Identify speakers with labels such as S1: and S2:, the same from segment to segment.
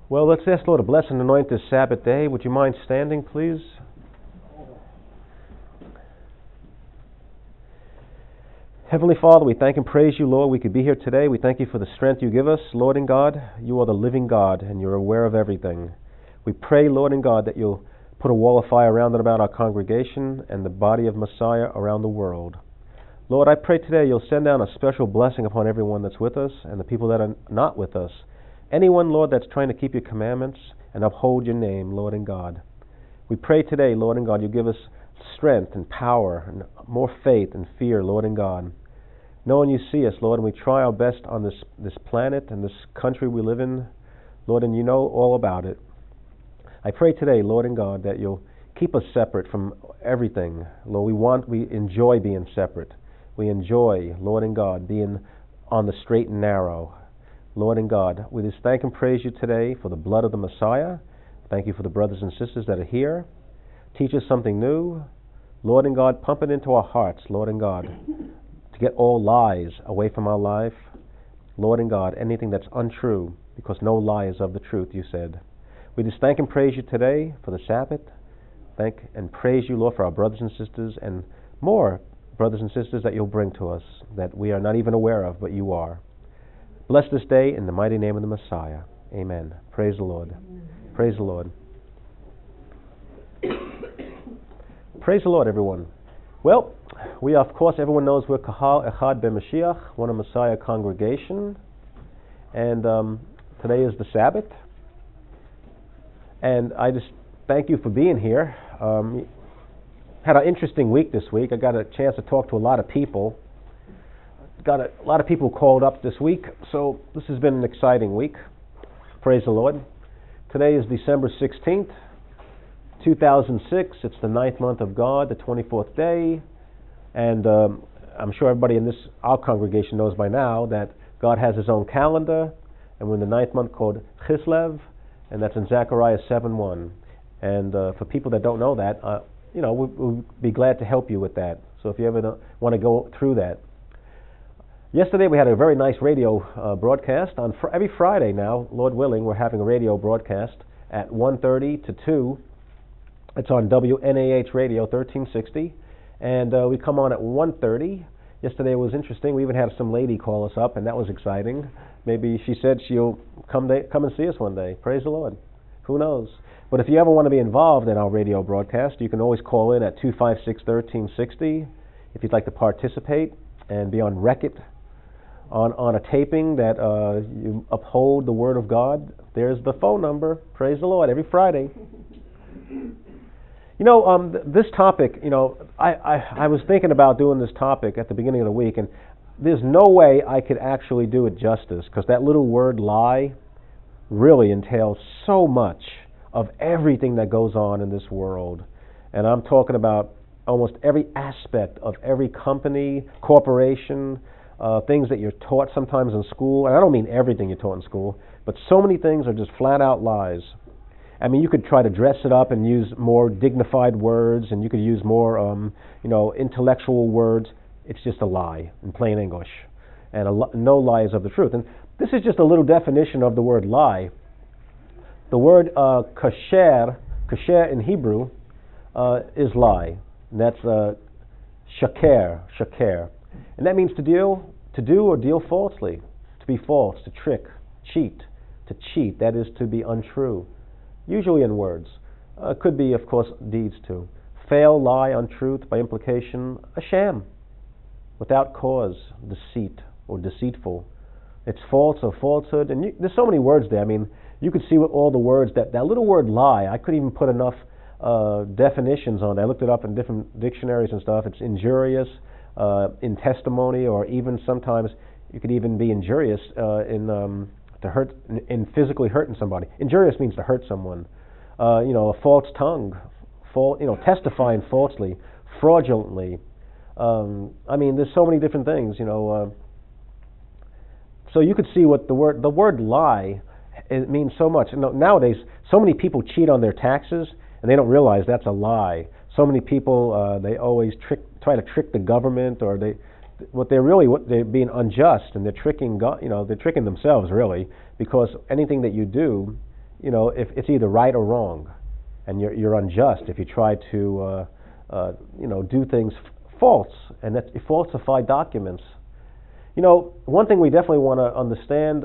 S1: Well, let's ask Lord to bless and anoint this Sabbath day. Would you mind standing, please? Heavenly Father, we thank and praise you, Lord. We could be here today. We thank you for the strength you give us, Lord and God. You are the living God, and you're aware of everything. We pray, Lord and God, that you'll put a wall of fire around and about our congregation and the body of Messiah around the world. Lord, I pray today you'll send down a special blessing upon everyone that's with us and the people that are not with us. Anyone, Lord, that's trying to keep your commandments and uphold your name, Lord and God. We pray today, Lord and God, you give us strength and power and more faith and fear, Lord and God. Knowing you see us, Lord, and we try our best on this planet and this country we live in, Lord, and you know all about it. I pray today, Lord and God, that you'll keep us separate from everything. Lord, we enjoy being separate. We enjoy, Lord and God, being on the straight and narrow. Lord and God, we just thank and praise you today for the blood of the Messiah. Thank you for the brothers and sisters that are here. Teach us something new. Lord and God, pump it into our hearts, Lord and God, to get all lies away from our life. Lord and God, anything that's untrue, because no lie is of the truth, you said. We just thank and praise you today for the Sabbath. Thank and praise you, Lord, for our brothers and sisters and more brothers and sisters that you'll bring to us that we are not even aware of, but you are. Bless this day in the mighty name of the Messiah. Amen. Praise the Lord. Amen. Praise the Lord. Praise the Lord, everyone. Well, we, of course, everyone knows we're Kahal Echad BeMashiach, one of Messiah congregation. And today is the Sabbath. And I just thank you for being here. Had an interesting week this week. I got a chance to talk to a lot of people. Got a lot of people called up this week, so this has been an exciting week. Praise the Lord. Today is December 16th, 2006. It's the 9th month of God, the 24th day. And I'm sure everybody in our congregation knows by now that God has his own calendar, and we're in the 9th month called Chislev, and that's in Zechariah 7:1. And for people that don't know that, we'll be glad to help you with that. So if you ever want to go through that. Yesterday we had a very nice radio broadcast. On every Friday now, Lord willing, we're having a radio broadcast at 1:30 to 2. It's on WNAH Radio 1360. And we come on at 1:30. Yesterday was interesting. We even had some lady call us up, and that was exciting. Maybe she said she'll come and see us one day. Praise the Lord. Who knows? But if you ever want to be involved in our radio broadcast, you can always call in at 256-1360 if you'd like to participate and be on record on a taping that you uphold the Word of God. There's the phone number. Praise the Lord. Every Friday. This topic, I was thinking about doing this topic at the beginning of the week, and there's no way I could actually do it justice, because that little word lie really entails so much of everything that goes on in this world. And I'm talking about almost every aspect of every company, corporation, things that you're taught sometimes in school. And I don't mean everything you're taught in school, but so many things are just flat out lies. I mean, you could try to dress it up and use more dignified words, and you could use more, intellectual words. It's just a lie in plain English, and no lie is of the truth. And this is just a little definition of the word lie. The word kasher in Hebrew is lie. And that's shaker, and that means to do or deal falsely, to be false, to trick, cheat, to cheat. That is to be untrue. Usually in words. Could be, of course, deeds too. Fail, lie, untruth, by implication, a sham. Without cause, deceit or deceitful. It's false or falsehood. And there's so many words there. I mean, you could see what all the words, that little word lie, I couldn't even put enough definitions on it. I looked it up in different dictionaries and stuff. It's injurious, in testimony, or even sometimes you could even be injurious to hurt, in physically hurting somebody. Injurious means to hurt someone. A false tongue, testifying falsely, fraudulently. There's so many different things. So you could see what the word lie, it means so much. Nowadays, so many people cheat on their taxes, and they don't realize that's a lie. So many people they always try to trick the government, or they're being unjust, and they're tricking God, they're tricking themselves really, because anything that you do if it's either right or wrong, and you're unjust if you try to do things false and that falsify documents. One thing we definitely want to understand.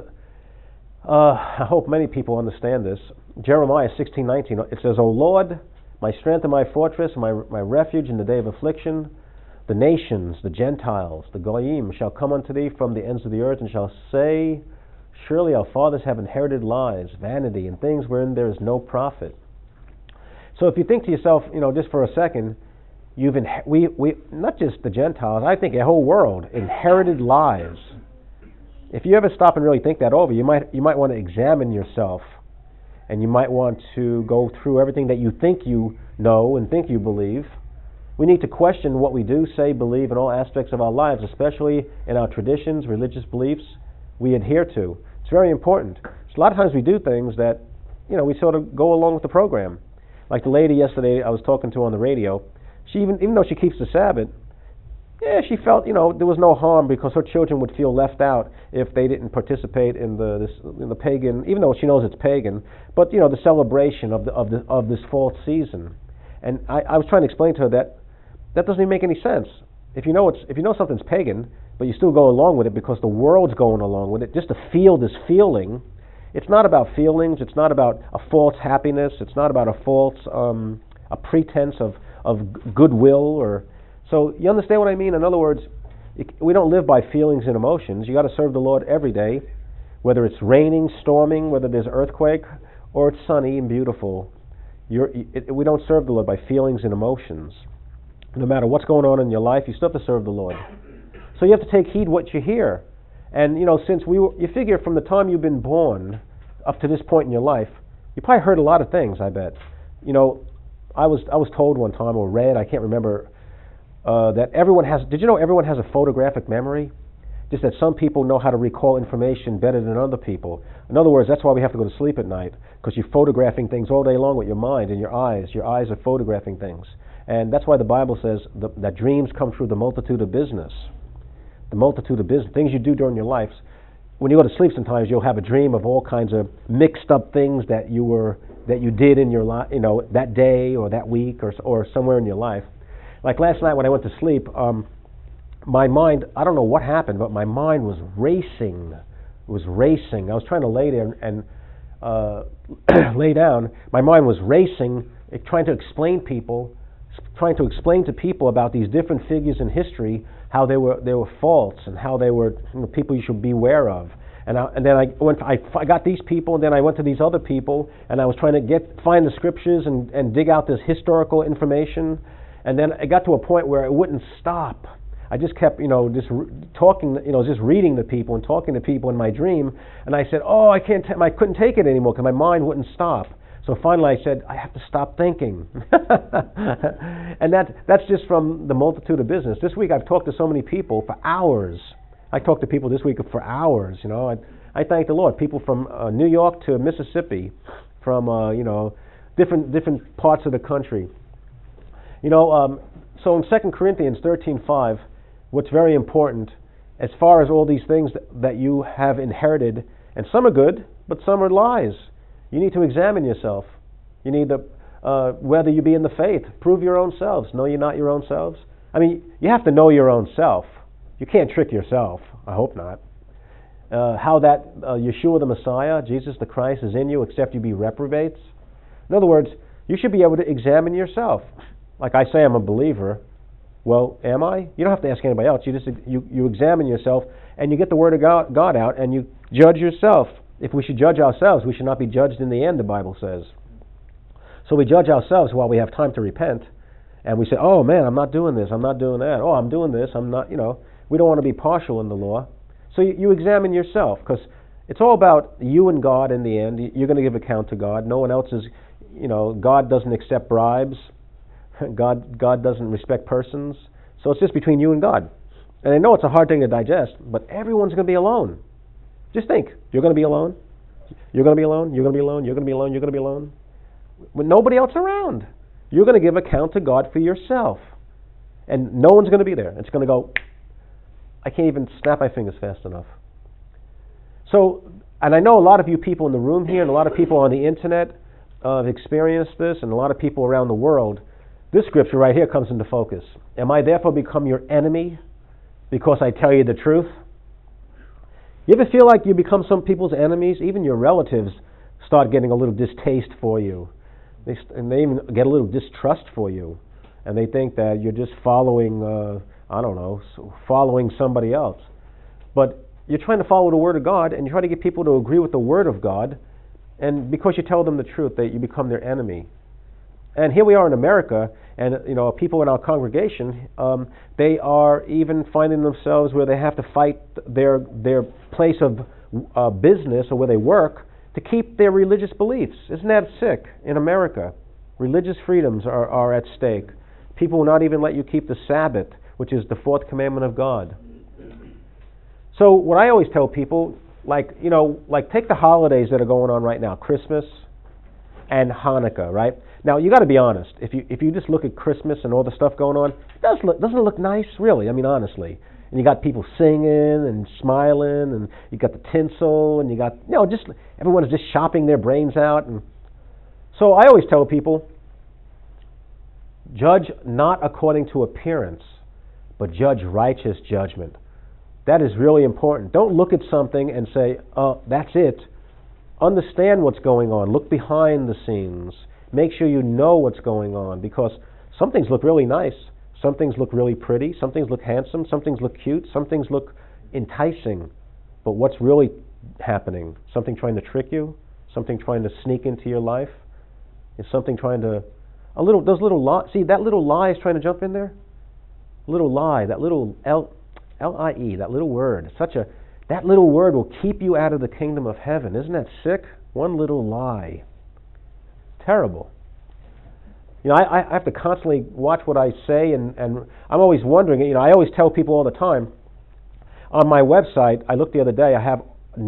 S1: I hope many people understand this. Jeremiah 16:19. It says, "O Lord, my strength and my fortress, my refuge in the day of affliction, the nations, the Gentiles, the Goyim shall come unto thee from the ends of the earth and shall say, surely our fathers have inherited lies, vanity, and things wherein there is no profit." So if you think to yourself, just for a second, we not just the Gentiles, I think the whole world inherited lies. If you ever stop and really think that over, you might want to examine yourself, and you might want to go through everything that you think you know and think you believe. We need to question what we do, say, believe in all aspects of our lives, especially in our traditions, religious beliefs we adhere to. It's very important. So a lot of times we do things that, we sort of go along with the program. Like the lady yesterday I was talking to on the radio, she even though she keeps the Sabbath, she felt, there was no harm because her children would feel left out if they didn't participate in the pagan, even though she knows it's pagan, but the celebration of this fall season. And I was trying to explain to her that doesn't even make any sense. If you know something's pagan, but you still go along with it because the world's going along with it, just to feel this feeling. It's not about feelings. It's not about a false happiness. It's not about a false a pretense of goodwill. So you understand what I mean? In other words, we don't live by feelings and emotions. You got to serve the Lord every day, whether it's raining, storming, whether there's an earthquake, or it's sunny and beautiful. We don't serve the Lord by feelings and emotions. No matter what's going on in your life, you still have to serve the Lord. So you have to take heed what you hear. And since you figure from the time you've been born up to this point in your life, you probably heard a lot of things. I bet. I was told one time or read, I can't remember, that everyone has. Did you know everyone has a photographic memory? Just that some people know how to recall information better than other people. In other words, that's why we have to go to sleep at night, because you're photographing things all day long with your mind and your eyes. Your eyes are photographing things. And that's why the Bible says that dreams come through the multitude of business. The multitude of business, things you do during your life. When you go to sleep sometimes you'll have a dream of all kinds of mixed up things that you did in your life, that day or that week or somewhere in your life. Like last night when I went to sleep, my mind, I don't know what happened, but my mind was racing. It was racing. I was trying to lay there and lay down. My mind was racing, trying to explain to people about these different figures in history, how they were false and how they were people you should beware of. And then I got these people, and then I went to these other people, and I was trying to find the scriptures and dig out this historical information. And then it got to a point where it wouldn't stop. I just kept, just talking, just reading to people and talking to people in my dream. And I said, I couldn't take it anymore because my mind wouldn't stop. So finally I said, I have to stop thinking. And that's just from the multitude of business. This week I've talked to so many people for hours. I talked to people this week for hours. I thank the Lord. People from New York to Mississippi, from different parts of the country. So in 2 Corinthians 13:5, what's very important, as far as all these things that you have inherited, and some are good, but some are lies. You need to examine yourself. You need whether you be in the faith, prove your own selves. Know ye not your own selves? I mean, you have to know your own self. You can't trick yourself. I hope not. How that Yeshua the Messiah, Jesus the Christ, is in you, except you be reprobates. In other words, you should be able to examine yourself. Like I say, I'm a believer. Well, am I? You don't have to ask anybody else. You examine yourself, and you get the Word of God out, and you judge yourself. If we should judge ourselves, we should not be judged in the end, the Bible says. So we judge ourselves while we have time to repent, and we say, oh man, I'm not doing this, I'm not doing that. Oh, I'm doing this, I'm not, We don't want to be partial in the law. So you examine yourself, because it's all about you and God in the end. You're going to give account to God. No one else is, God doesn't accept bribes. God doesn't respect persons. So it's just between you and God. And I know it's a hard thing to digest, but everyone's going to be alone. Just think, you're going to be alone. You're going to be alone. You're going to be alone. You're going to be alone. You're going to be alone. With nobody else around. You're going to give account to God for yourself. And no one's going to be there. It's going to go, I can't even snap my fingers fast enough. So And I know a lot of you people in the room here and a lot of people on the internet have experienced this, and a lot of people around the world. This scripture right here comes into focus. Am I therefore become your enemy because I tell you the truth? You ever feel like you become some people's enemies? Even your relatives start getting a little distaste for you. And they even get a little distrust for you. And they think that you're just following, following somebody else. But you're trying to follow the Word of God, and you try to get people to agree with the Word of God, and because you tell them the truth, that you become their enemy. And here we are in America, and people in our congregation, they are even finding themselves where they have to fight their place of business or where they work to keep their religious beliefs. Isn't that sick? In America, religious freedoms are at stake. People will not even let you keep the Sabbath, which is the fourth commandment of God. So what I always tell people, like take the holidays that are going on right now, Christmas and Hanukkah, right? Now you got to be honest. If you just look at Christmas and all the stuff going on, doesn't it look nice, really? I mean, honestly. And you got people singing and smiling, and you got the tinsel, and you got just everyone is just shopping their brains out. And so I always tell people, judge not according to appearance, but judge righteous judgment. That is really important. Don't look at something and say, "Oh, that's it." Understand what's going on. Look behind the scenes. Make sure you know what's going on, because some things look really nice. Some things look really pretty. Some things look handsome. Some things look cute. Some things look enticing. But what's really happening? Something trying to trick you? Something trying to sneak into your life? Is something trying to... See, that little lie is trying to jump in there? Little lie, that little L-I-E, that little word. That little word will keep you out of the kingdom of heaven. Isn't that sick? One little lie. Terrible. I have to constantly watch what I say, and I'm always wondering, I always tell people all the time, on my website, I looked the other day, I have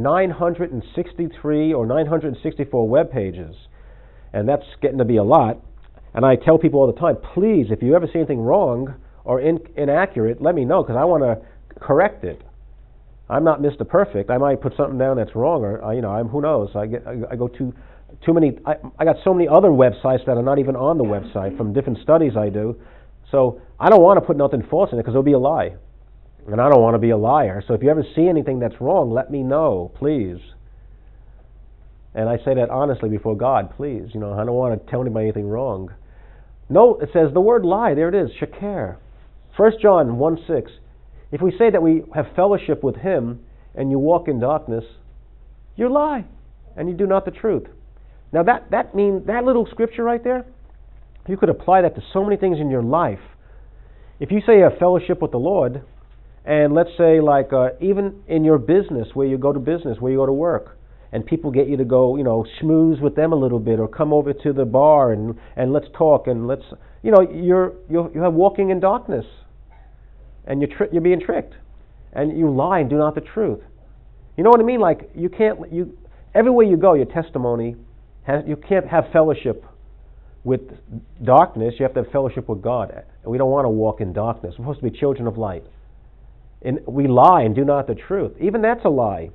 S1: 963 or 964 web pages, and that's getting to be a lot, and I tell people all the time, please, if you ever see anything wrong or inaccurate, let me know, because I want to correct it. I'm not Mr. Perfect. I might put something down that's wrong, or who knows? I go too many. I got so many other websites that are not even on the website from different studies I do. So I don't want to put nothing false in it because it'll be a lie, and I don't want to be a liar. So if you ever see anything that's wrong, let me know, please. And I say that honestly before God, please. I don't want to tell anybody anything wrong. No, it says the word lie. There it is, shaker. 1 John 1:6. If we say that we have fellowship with Him and you walk in darkness, you lie and you do not the truth. Now that means that little scripture right there, you could apply that to so many things in your life. If you say you have fellowship with the Lord, and let's say even in your business, where you go to business, where you go to work, and people get you to go, schmooze with them a little bit, or come over to the bar and let's talk, and let's, you're walking in darkness. And you're being tricked, and you lie and do not the truth. You know what I mean? Like everywhere you go, your testimony you can't have fellowship with darkness. You have to have fellowship with God. And we don't want to walk in darkness. We're supposed to be children of light. And we lie and do not the truth. Even that's a lie.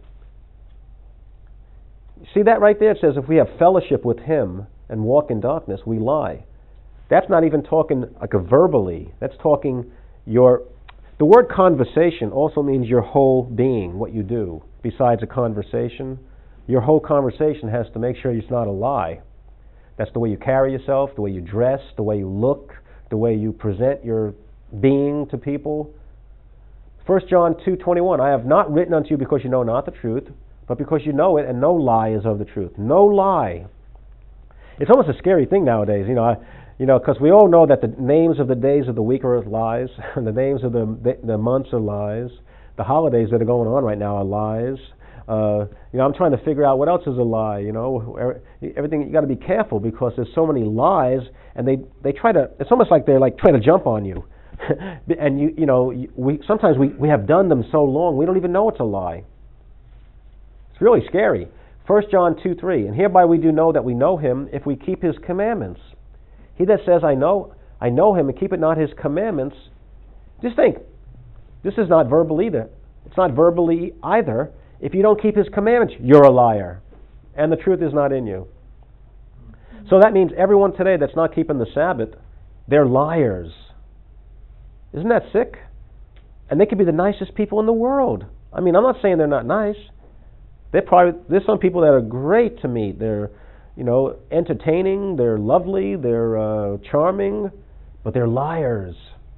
S1: See that right there? It says if we have fellowship with Him and walk in darkness, we lie. That's not even talking like a verbally. That's talking The word conversation also means your whole being, what you do. Besides a conversation, your whole conversation has to make sure it's not a lie. That's the way you carry yourself, the way you dress, the way you look, the way you present your being to people. 1 John 2:21, I have not written unto you because you know not the truth, but because you know it, and no lie is of the truth. No lie. It's almost a scary thing nowadays, because we all know that the names of the days of the week are lies, and the names of the months are lies. The holidays that are going on right now are lies. I'm trying to figure out what else is a lie. Everything, you got to be careful because there's so many lies, and they try to. It's almost like they're trying to jump on you, and sometimes we have done them so long we don't even know it's a lie. It's really scary. 1 John 2:3, and hereby we do know that we know Him if we keep His commandments. He that says, I know Him and keep it not His commandments. Just think, this is not verbal either. It's not verbally either. If you don't keep His commandments, you're a liar. And the truth is not in you. So that means everyone today that's not keeping the Sabbath, they're liars. Isn't that sick? And they could be the nicest people in the world. I mean, I'm not saying they're not nice. There's some people that are great to meet. They're, entertaining, they're lovely, they're charming, but they're liars.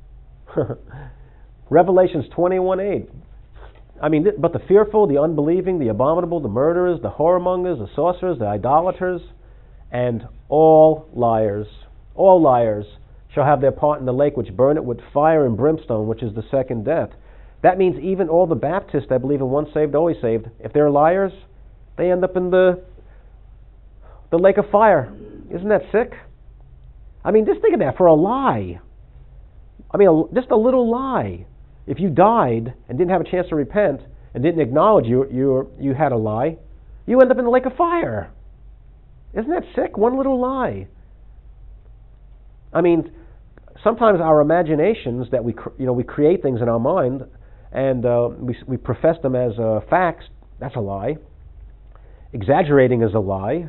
S1: Revelations 21:8. I mean, but the fearful, the unbelieving, the abominable, the murderers, the whoremongers, the sorcerers, the idolaters, and all liars shall have their part in the lake which burneth with fire and brimstone, which is the second death. That means even all the Baptists that believe in once saved, always saved, if they're liars, they end up in the lake of fire. Isn't that sick? I mean, just think of that, for a lie. I mean, just a little lie. If you died and didn't have a chance to repent and didn't acknowledge you had a lie, you end up in the lake of fire. Isn't that sick? One little lie. I mean, sometimes our imaginations that we create things in our mind and we profess them as facts. That's a lie. Exaggerating is a lie.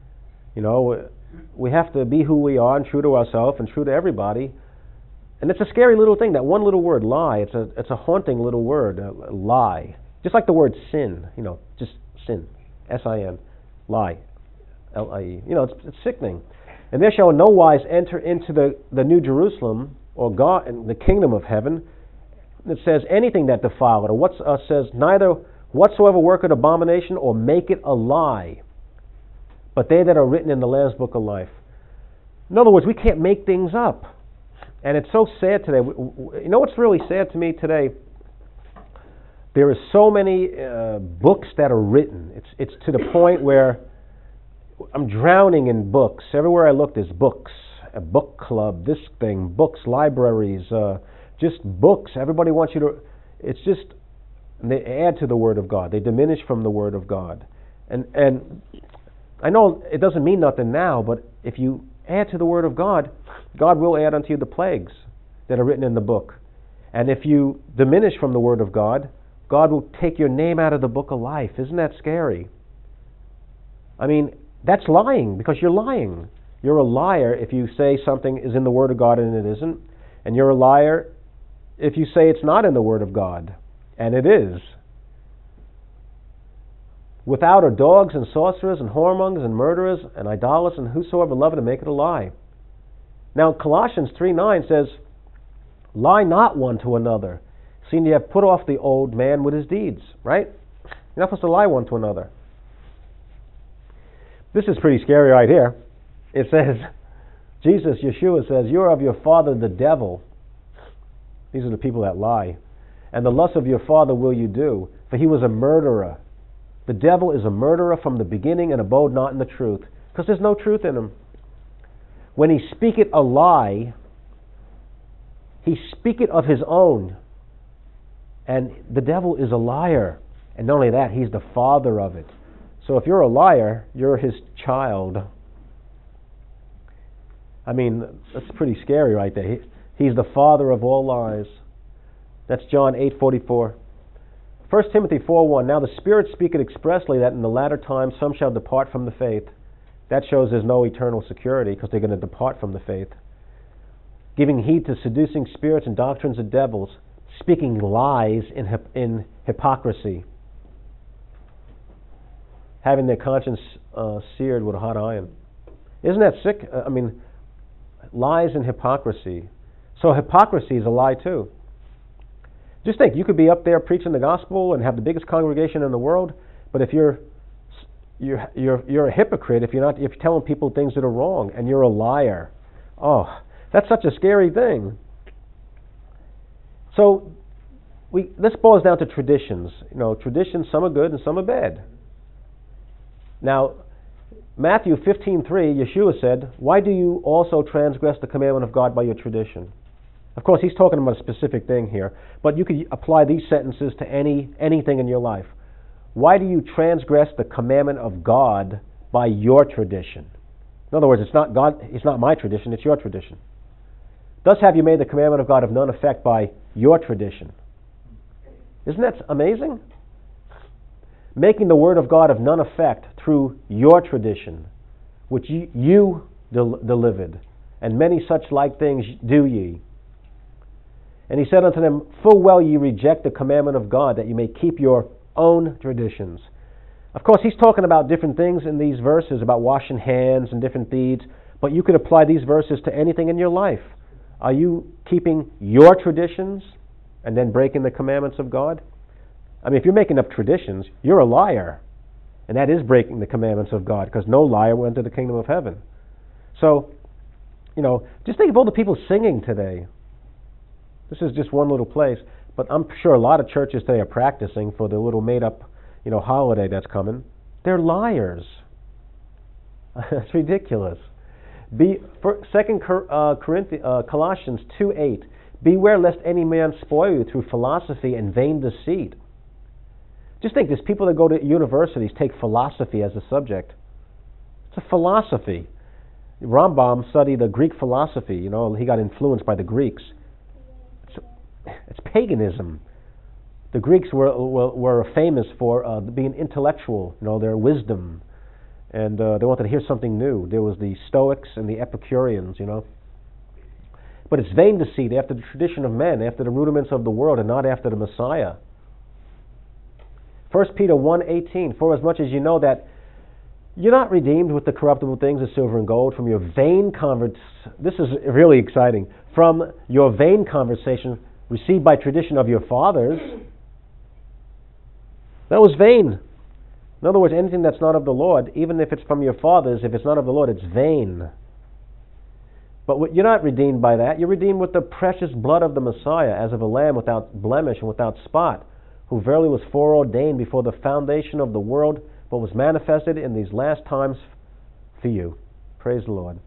S1: We have to be who we are and true to ourselves and true to everybody. And it's a scary little thing, that one little word, lie. It's a haunting little word, lie. Just like the word sin, just sin, S-I-N, lie, L-I-E. It's sickening. And there shall in no wise enter into the New Jerusalem, or God, and the kingdom of heaven. It says anything that defileth, or what says neither whatsoever worketh abomination or make it a lie, but they that are written in the Lamb's book of life. In other words, we can't make things up. And it's so sad today. What's really sad to me today? There are so many books that are written. It's to the point where I'm drowning in books. Everywhere I look, there's books. A book club, this thing, books, libraries, just books. Everybody wants you to... It's just... They add to the Word of God. They diminish from the Word of God. And I know it doesn't mean nothing now, but if you add to the Word of God, God will add unto you the plagues that are written in the book. And if you diminish from the Word of God, God will take your name out of the book of life. Isn't that scary? I mean, that's lying, because you're lying. You're a liar if you say something is in the Word of God and it isn't. And you're a liar if you say it's not in the Word of God, and it is. Without are dogs and sorcerers and whoremongers and murderers and idolaters and whosoever loveth to make it a lie. Now Colossians 3:9 says, lie not one to another, seeing you have put off the old man with his deeds. Right? You're not supposed to lie one to another. This is pretty scary right here. It says, Yeshua says, you're of your father the devil. These are the people that lie. And the lust of your father will you do, for he was a murderer. The devil is a murderer from the beginning and abode not in the truth, because there's no truth in him. When he speaketh a lie, he speaketh of his own. And the devil is a liar. And not only that, he's the father of it. So if you're a liar, you're his child. I mean, that's pretty scary right there. He's the father of all lies. That's John 8:44. 1 Timothy 4:1. Now the Spirit speaketh expressly that in the latter times some shall depart from the faith. That shows there's no eternal security, because they're going to depart from the faith. Giving heed to seducing spirits and doctrines of devils, speaking lies in hypocrisy, having their conscience seared with a hot iron. Isn't that sick? I mean, lies and hypocrisy. So hypocrisy is a lie too. Just think, you could be up there preaching the gospel and have the biggest congregation in the world, but if you're a hypocrite, if you're telling people things that are wrong, and you're a liar, oh, that's such a scary thing. So this boils down to traditions. Traditions, some are good and some are bad. Now, Matthew 15:3, Yeshua said, why do you also transgress the commandment of God by your tradition? Of course, he's talking about a specific thing here, but you could apply these sentences to anything in your life. Why do you transgress the commandment of God by your tradition? In other words, it's not my tradition, it's your tradition. Thus have you made the commandment of God of none effect by your tradition. Isn't that amazing? making the word of God of none effect through your tradition, which you delivered, and many such like things do ye. And he said unto them, full well ye reject the commandment of God, that you may keep your own traditions. Of course, he's talking about different things in these verses, about washing hands and different deeds, but you could apply these verses to anything in your life. Are you keeping your traditions and then breaking the commandments of God? I mean, if you're making up traditions, you're a liar. And that is breaking the commandments of God, because no liar will enter the kingdom of heaven. So, just think of all the people singing today. This is just one little place, but I'm sure a lot of churches today are practicing for the little made-up, holiday that's coming. They're liars. That's ridiculous. Colossians 2:8. Beware lest any man spoil you through philosophy and vain deceit. Just think, there's people that go to universities take philosophy as a subject. It's a philosophy. Rambam studied the Greek philosophy. He got influenced by the Greeks. It's paganism. The Greeks were famous for being intellectual, their wisdom, and they wanted to hear something new. There was the Stoics and the Epicureans, But it's vain deceit, after the tradition of men, after the rudiments of the world, and not after the Messiah. 1 Peter 1:18, for as much as you know that you're not redeemed with the corruptible things of silver and gold from your vain this is really exciting, from your vain conversation received by tradition of your fathers. That was vain. In other words, anything that's not of the Lord, even if it's from your fathers, if it's not of the Lord, it's vain. But you're not redeemed by that. You're redeemed with the precious blood of the Messiah, as of a lamb without blemish and without spot, who verily was foreordained before the foundation of the world, but was manifested in these last times for you. Praise the Lord.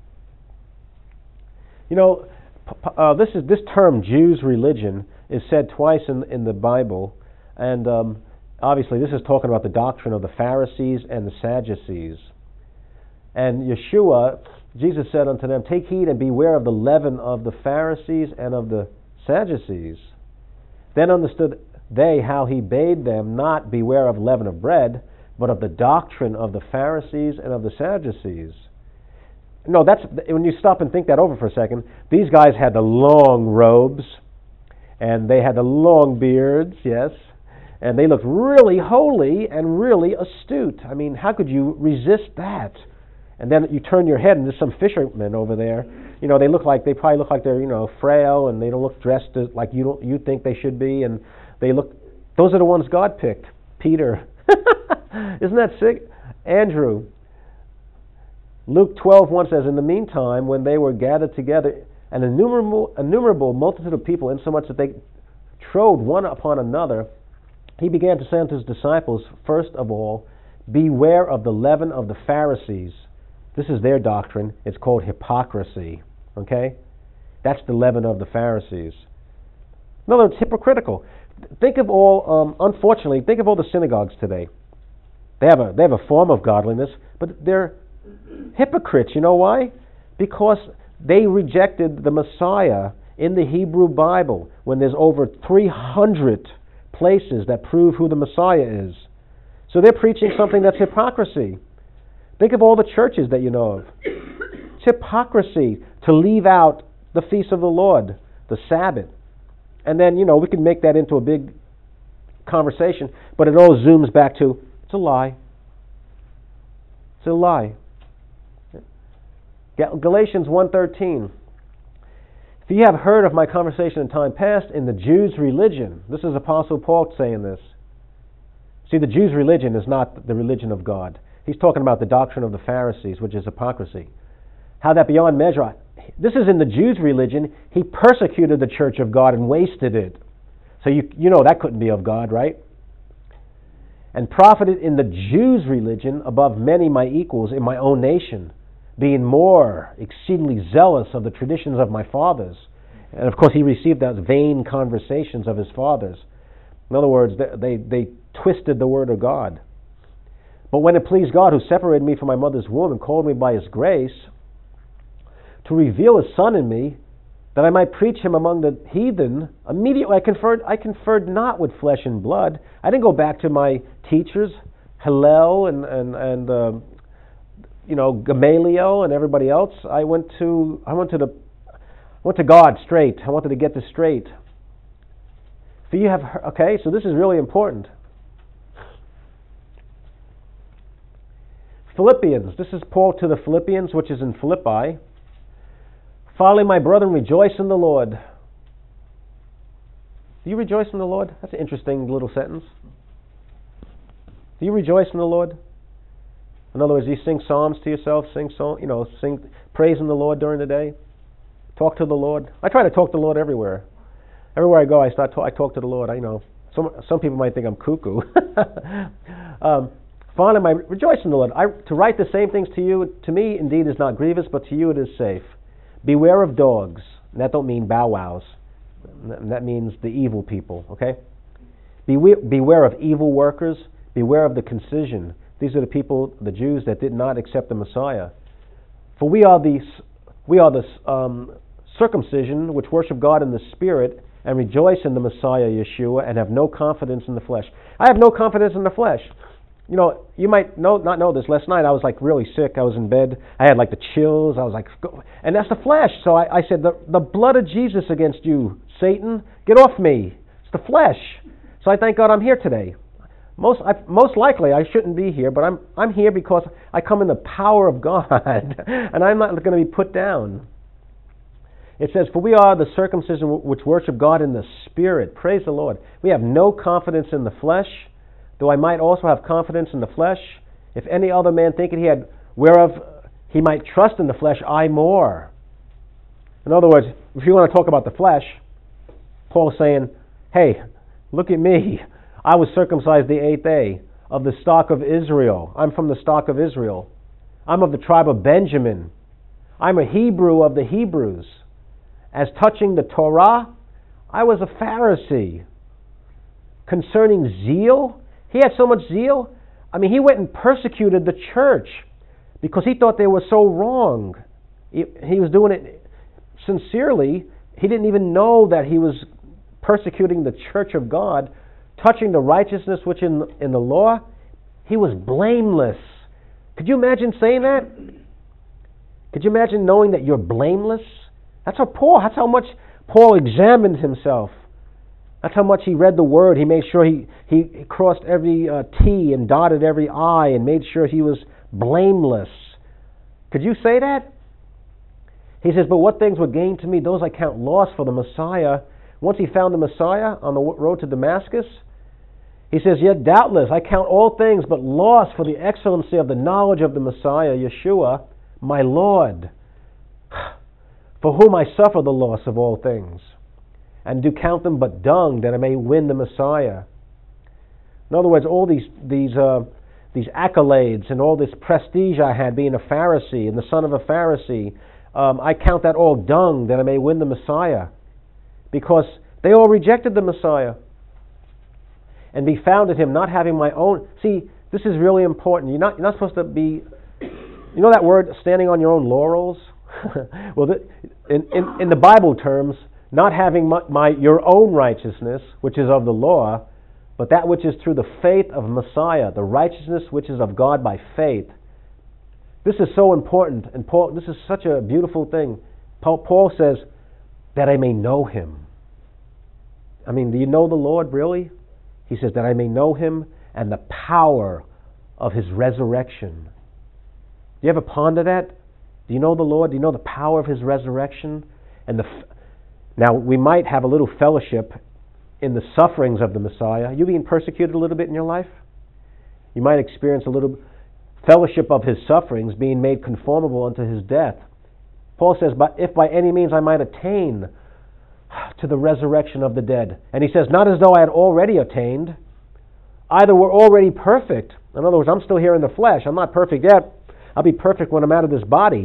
S1: This term Jews' religion is said twice in the Bible, and obviously this is talking about the doctrine of the Pharisees and the Sadducees. And Yeshua, Jesus said unto them, take heed and beware of the leaven of the Pharisees and of the Sadducees. Then understood they how he bade them not beware of leaven of bread, but of the doctrine of the Pharisees and of the Sadducees. No, that's when you stop and think that over for a second. These guys had the long robes, and they had the long beards, yes, and they looked really holy and really astute. I mean, how could you resist that? And then you turn your head and there's some fishermen over there. They probably look like they're frail, and they don't look dressed like you think they should be, and those are the ones God picked. Peter. Isn't that sick? Andrew. Luke 12:1 says, in the meantime, when they were gathered together, an innumerable multitude of people, insomuch that they trode one upon another, he began to say unto his disciples, first of all, beware of the leaven of the Pharisees. This is their doctrine. It's called hypocrisy. Okay? That's the leaven of the Pharisees. In other words, hypocritical. Think of all the synagogues today. They have a form of godliness, but they're hypocrites. You know why? Because they rejected the Messiah in the Hebrew Bible, when there's over 300 places that prove who the Messiah is. So they're preaching something that's hypocrisy. Think of all the churches that you know of. It's hypocrisy to leave out the feast of the Lord, the Sabbath. And then, we can make that into a big conversation, but it all zooms back to, it's a lie. It's a lie. Galatians 1:13. For ye have heard of my conversation in time past in the Jews' religion. This is Apostle Paul saying this. See, the Jews' religion is not the religion of God. He's talking about the doctrine of the Pharisees, which is hypocrisy. How that beyond measure, this is in the Jews' religion, he persecuted the church of God and wasted it. So you know that couldn't be of God, right? And profited in the Jews' religion above many my equals in my own nation, being more exceedingly zealous of the traditions of my fathers. And of course he received those vain conversations of his fathers. In other words, they twisted the word of God. But when it pleased God, who separated me from my mother's womb and called me by his grace, to reveal his Son in me, that I might preach him among the heathen. Immediately I conferred not with flesh and blood. I didn't go back to my teachers, Hillel and Gamaliel and everybody else. I went to God straight. I wanted to get this straight. For you have okay, so this is really important. Philippians. This is Paul to the Philippians, which is in Philippi. Finally, my brethren, rejoice in the Lord. Do you rejoice in the Lord? That's an interesting little sentence. Do you rejoice in the Lord? In other words, you sing psalms to yourself, sing praise in the Lord during the day. Talk to the Lord. I try to talk to the Lord everywhere. Everywhere I go, I talk to the Lord. I know some people might think I'm cuckoo. Finally, rejoice in the Lord. To write the same things to you, to me, indeed, is not grievous, but to you it is safe. Beware of dogs. And that don't mean bow wows. That means the evil people. Okay. Beware of evil workers. Beware of the concision. These are the people, the Jews, that did not accept the Messiah. For we are the circumcision which worship God in the Spirit and rejoice in the Messiah Yeshua and have no confidence in the flesh. I have no confidence in the flesh. You might not know this. Last night I was like really sick. I was in bed. I had like the chills. I was like, and that's the flesh. So I said, the blood of Jesus against you, Satan. Get off me. It's the flesh. So I thank God I'm here today. Most likely I shouldn't be here, but I'm here because I come in the power of God, and I'm not going to be put down. It says, for we are the circumcision which worship God in the Spirit. Praise the Lord. We have no confidence in the flesh, though I might also have confidence in the flesh. If any other man thinketh he had whereof he might trust in the flesh, I more. In other words, if you want to talk about the flesh, Paul's saying, hey, look at me. I was circumcised the 8th day of the stock of Israel. I'm from the stock of Israel. I'm of the tribe of Benjamin. I'm a Hebrew of the Hebrews. As touching the Torah, I was a Pharisee. Concerning zeal, he had so much zeal. I mean, he went and persecuted the church because he thought they were so wrong. He was doing it sincerely. He didn't even know that he was persecuting the church of God. Touching the righteousness which in the law, he was blameless. Could you imagine saying that? Could you imagine knowing that you're blameless? That's how much Paul examined himself. That's how much he read the Word. He made sure he crossed every T and dotted every I and made sure he was blameless. Could you say that? He says, but what things were gained to me, those I count loss for the Messiah. Once he found the Messiah on the road to Damascus, he says, yet doubtless I count all things but loss for the excellency of the knowledge of the Messiah, Yeshua, my Lord, for whom I suffer the loss of all things, and do count them but dung, that I may win the Messiah. In other words, all these accolades and all this prestige I had being a Pharisee and the son of a Pharisee, I count that all dung, that I may win the Messiah. Because they all rejected the Messiah. And be found in him, not having my own. See, this is really important. You're not supposed to be. You know that word, standing on your own laurels? Well, in the Bible terms, not having your own righteousness, which is of the law, but that which is through the faith of Messiah, the righteousness which is of God by faith. This is so important, and this is such a beautiful thing. Paul says, that I may know him. I mean, do you know the Lord really? He says that I may know him and the power of his resurrection. Do you ever ponder that? Do you know the Lord? Do you know the power of his resurrection? Now, we might have a little fellowship in the sufferings of the Messiah. Are you being persecuted a little bit in your life? You might experience a little fellowship of his sufferings, being made conformable unto his death. Paul says, but if by any means I might attain to the resurrection of the dead. And he says, not as though I had already attained, either we're already perfect. In other words, I'm still here in the flesh. I'm not perfect yet. I'll be perfect when I'm out of this body.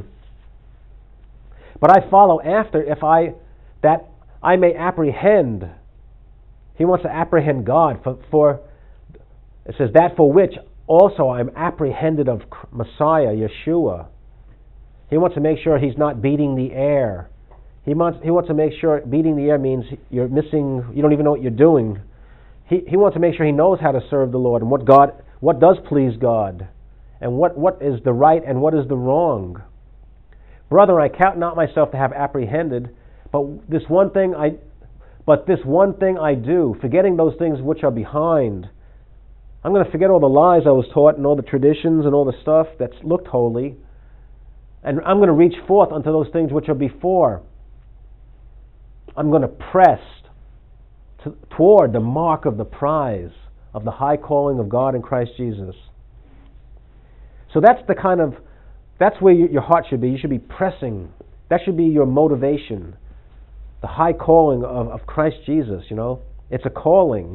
S1: But I follow after that I may apprehend. He wants to apprehend God for it says that for which also I'm apprehended of Messiah, Yeshua. He wants to make sure he's not beating the air. He wants to make sure beating the air means you're missing, you don't even know what you're doing. He wants to make sure he knows how to serve the Lord and what does please God, and what is the right and what is the wrong. Brethren, I count not myself to have apprehended, but this one thing I do, forgetting those things which are behind. I'm going to forget all the lies I was taught and all the traditions and all the stuff that looked holy, and I'm going to reach forth unto those things which are before. I'm going to press toward the mark of the prize of the high calling of God in Christ Jesus. So that's where your heart should be. You should be pressing. That should be your motivation. The high calling of Christ Jesus, It's a calling,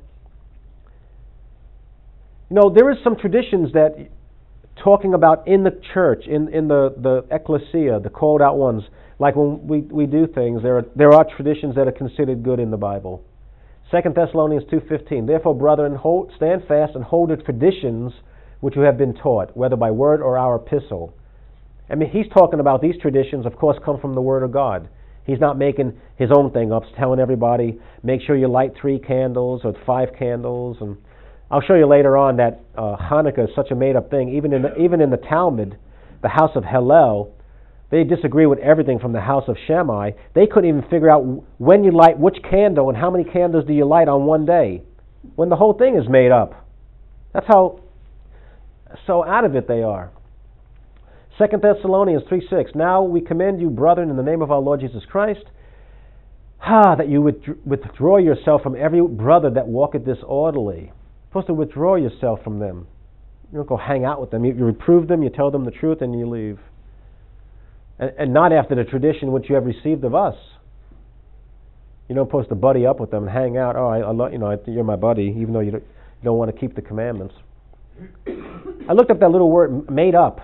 S1: there is some traditions that talking about in the church, in the ecclesia, the called out ones, like when we do things, there are traditions that are considered good in the Bible. 2 Thessalonians 2:15, therefore, brethren, stand fast and hold the traditions which you have been taught, whether by word or our epistle. I mean, he's talking about these traditions, of course, come from the Word of God. He's not making his own thing up, telling everybody, make sure you light 3 candles or 5 candles. And I'll show you later on that Hanukkah is such a made-up thing. Even in the Talmud, the house of Hillel, they disagree with everything from the house of Shammai. They couldn't even figure out when you light which candle and how many candles do you light on one day, when the whole thing is made up. That's how so out of it they are. 2 Thessalonians 3:6, now we commend you, brethren, in the name of our Lord Jesus Christ, that you withdraw yourself from every brother that walketh disorderly. You're supposed to withdraw yourself from them. You don't go hang out with them. You reprove them, you tell them the truth, and you leave. And not after the tradition which you have received of us. You're not supposed to buddy up with them and hang out. Oh, I love, you're my buddy, even though you don't want to keep the commandments. I looked up that little word, made up.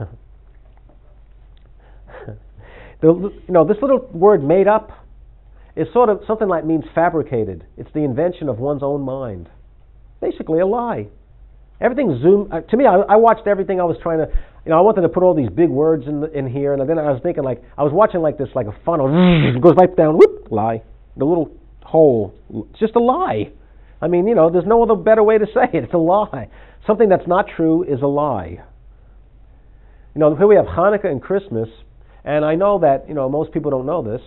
S1: This little word, made up, is sort of something like means fabricated. It's the invention of one's own mind. Basically a lie. Everything zoomed. To me, I watched everything. I was trying to, I wanted to put all these big words in here, and then I was thinking I was watching like this, like a funnel. It goes right down, whoop, lie. The little hole. It's just a lie. I mean, there's no other better way to say it. It's a lie. Something that's not true is a lie. Here we have Hanukkah and Christmas, and I know that, most people don't know this,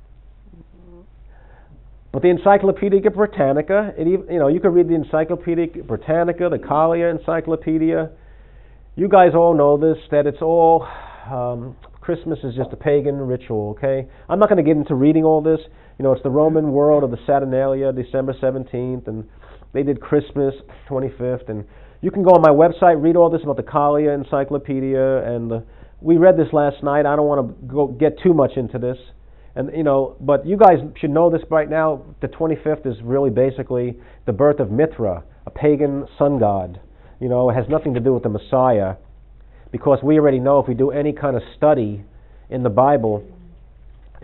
S1: but the Encyclopedia Britannica, you can read the Encyclopedia Britannica, the Kalia Encyclopedia. You guys all know this, that it's all, Christmas is just a pagan ritual, okay? I'm not going to get into reading all this. It's the Roman world of the Saturnalia, December 17th, and they did Christmas 25th, and you can go on my website, read all this about the Kalia Encyclopedia, and we read this last night. I don't want to get too much into this. And but you guys should know this right now. The 25th is really basically the birth of Mithra, a pagan sun god. It has nothing to do with the Messiah, because we already know if we do any kind of study in the Bible, it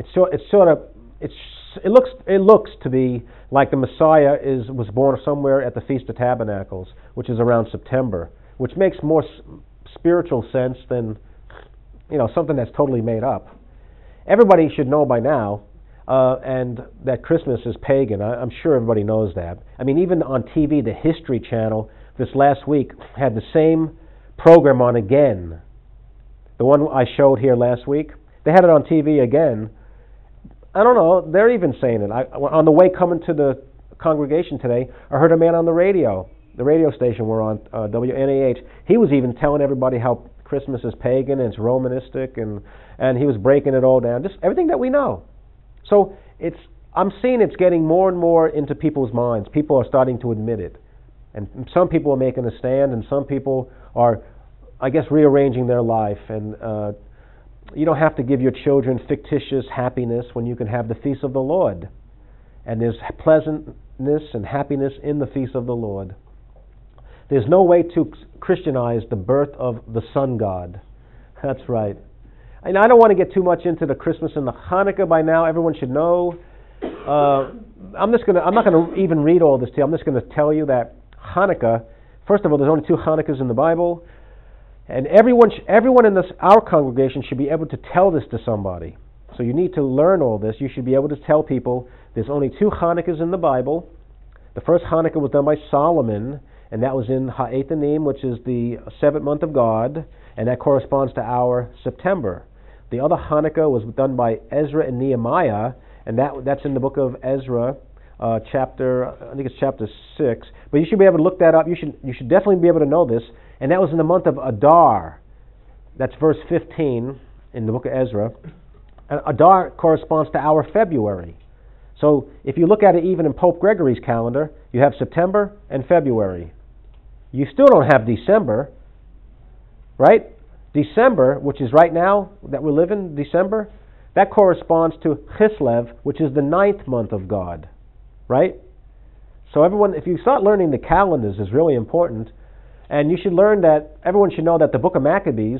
S1: looks to be like the Messiah was born somewhere at the Feast of Tabernacles, which is around September, which makes more spiritual sense than something that's totally made up. Everybody should know by now, and that Christmas is pagan. I'm sure everybody knows that. I mean, even on TV, the History Channel this last week had the same program on again. The one I showed here last week, they had it on TV again. I don't know, they're even saying it. On the way coming to the congregation today, I heard a man on the radio station we're on, WNAH. He was even telling everybody how Christmas is pagan and it's Romanistic, and he was breaking it all down. Just everything that we know. So I'm seeing it's getting more and more into people's minds. People are starting to admit it. And some people are making a stand, and some people are, I guess, rearranging their life. And you don't have to give your children fictitious happiness when you can have the feast of the Lord. And there's pleasantness and happiness in the feast of the Lord. There's no way to Christianize the birth of the sun god. That's right. And I don't want to get too much into the Christmas and the Hanukkah. By now, everyone should know. I'm not going to even read all this to you. I'm just going to tell you that Hanukkah. First of all, there's only 2 Hanukkahs in the Bible, and everyone in our congregation should be able to tell this to somebody. So you need to learn all this. You should be able to tell people there's only 2 Hanukkahs in the Bible. The first Hanukkah was done by Solomon, and that was in Ha'etanim, which is the 7th month of God, and that corresponds to our September. The other Hanukkah was done by Ezra and Nehemiah, and that's in the book of Ezra, chapter 6. But you should be able to look that up. You should definitely be able to know this. And that was in the month of Adar. That's verse 15 in the book of Ezra. And Adar corresponds to our February. So if you look at it even in Pope Gregory's calendar, you have September and February. You still don't have December, right? December, which is right now that we live in, December, that corresponds to Chislev, which is the 9th month of God, right? So everyone, if you start learning the calendars, is really important, and you should learn that, everyone should know that the book of Maccabees,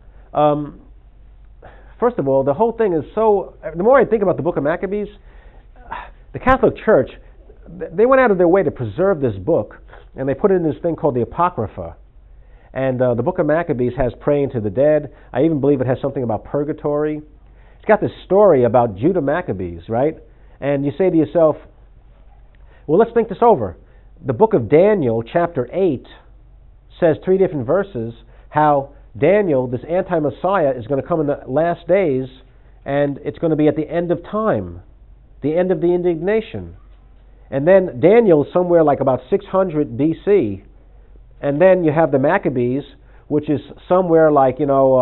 S1: first of all, the whole thing is so, the more I think about the book of Maccabees, the Catholic Church, they went out of their way to preserve this book, and they put it in this thing called the Apocrypha. And the book of Maccabees has praying to the dead. I even believe it has something about purgatory. It's got this story about Judah Maccabees, right? And you say to yourself, well, let's think this over. The book of Daniel, chapter 8, says 3 different verses how Daniel, this anti-Messiah, is going to come in the last days, and it's going to be at the end of time, the end of the indignation. And then Daniel somewhere like about 600 BC, and then you have the Maccabees, which is somewhere like,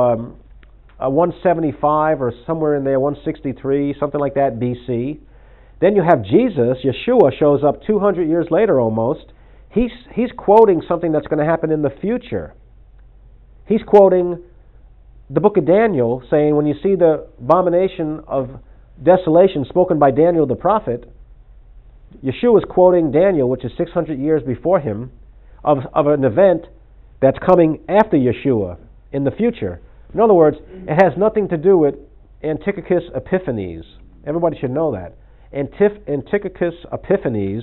S1: 175 or somewhere in there, 163, something like that BC. Then you have Jesus, Yeshua shows up 200 years later almost. He's quoting something that's going to happen in the future. He's quoting the book of Daniel, saying when you see the abomination of desolation spoken by Daniel the prophet, Yeshua is quoting Daniel, which is 600 years before him, of an event that's coming after Yeshua in the future. In other words, it has nothing to do with Antiochus Epiphanes. Everybody should know that. Antiochus Epiphanes,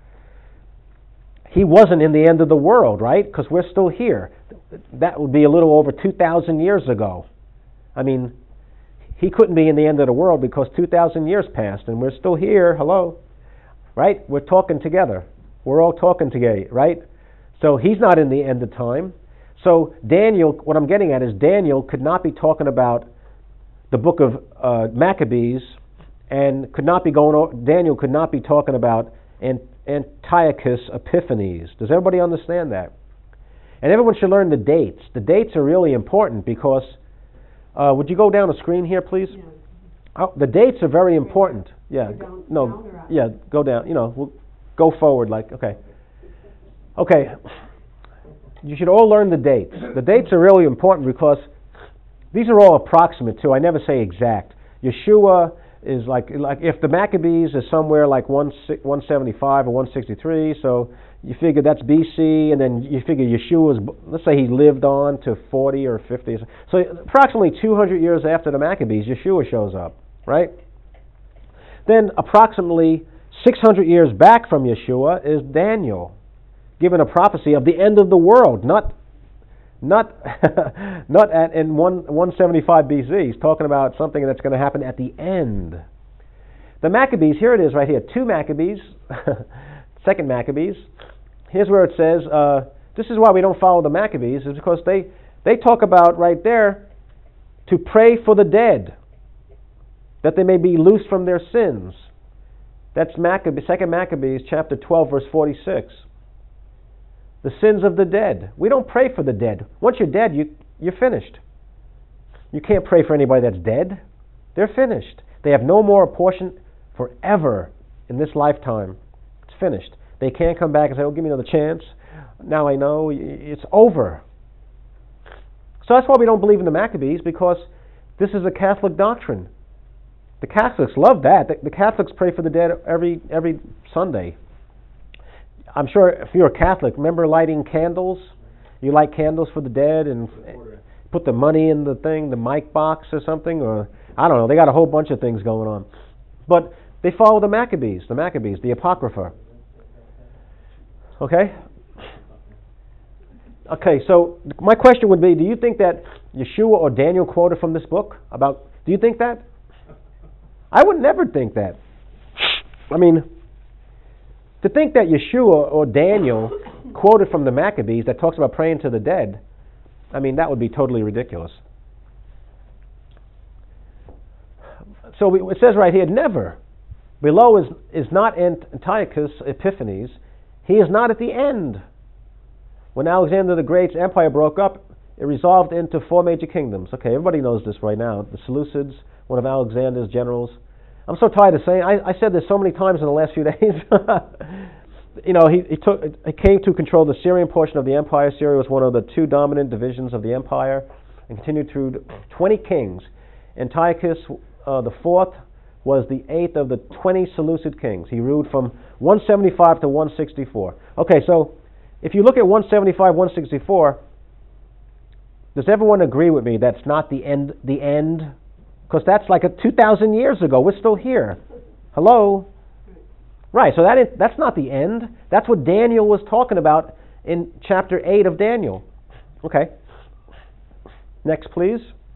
S1: he wasn't in the end of the world, right? Because we're still here. That would be a little over 2,000 years ago. I mean, he couldn't be in the end of the world because 2,000 years passed and we're still here. Hello? Right? We're talking together. We're all talking together, right? So he's not in the end of time. So Daniel, what I'm getting at is Daniel could not be talking about the book of Maccabees, and Daniel could not be talking about Antiochus Epiphanes. Does everybody understand that? And everyone should learn the dates. The dates are really important because, would you go down the screen here, please? Yeah. Oh, the dates are very important. Yeah. Go down. We'll go forward. Okay. You should all learn the dates. The dates are really important because these are all approximate too. I never say exact. Yeshua is like if the Maccabees is somewhere like 175 or 163, so you figure that's BC, and then you figure Yeshua's, let's say he lived on to 40 or 50. So approximately 200 years after the Maccabees, Yeshua shows up, right? Then approximately 600 years back from Yeshua is Daniel, given a prophecy of the end of the world, not in 175 BC. He's talking about something that's going to happen at the end. The Maccabees, here it is right here, 2 Maccabees, 2nd Maccabees. Here's where it says, this is why we don't follow the Maccabees, is because they talk about right there to pray for the dead, that they may be loosed from their sins. That's 2nd Maccabees chapter 12 verse 46. The sins of the dead. We don't pray for the dead. Once you're dead, you're finished. You can't pray for anybody that's dead. They're finished. They have no more portion forever in this lifetime. It's finished. They can't come back and say, oh, give me another chance. Now I know. It's over. So that's why we don't believe in the Maccabees, because this is a Catholic doctrine. The Catholics love that. The Catholics pray for the dead every Sunday. I'm sure if you're a Catholic, remember lighting candles? You light candles for the dead and put the money in the thing, the mic box or something, or I don't know. They got a whole bunch of things going on. But they follow the Maccabees, the Apocrypha. Okay? Okay, so my question would be, do you think that Yeshua or Daniel quoted from this book? Do you think that? I would never think that. I mean, to think that Yeshua or Daniel quoted from the Maccabees that talks about praying to the dead, I mean, that would be totally ridiculous. So it says right here, never. Below is not Antiochus Epiphanes. He is not at the end. When Alexander the Great's empire broke up, it resolved into 4 major kingdoms. Okay, everybody knows this right now. The Seleucids, one of Alexander's generals. I'm so tired of saying. I said this so many times in the last few days. You know, he came to control the Syrian portion of the empire. Syria was one of the 2 dominant divisions of the empire, and continued through 20 kings. Antiochus the fourth was the 8th of the 20 Seleucid kings. He ruled from 175 to 164. Okay, so if you look at 175, 164, does everyone agree with me that's not the end? The end? Because that's like 2,000 years ago. We're still here. Hello? Right, so that's not the end. That's what Daniel was talking about in chapter 8 of Daniel. Okay. Next, please.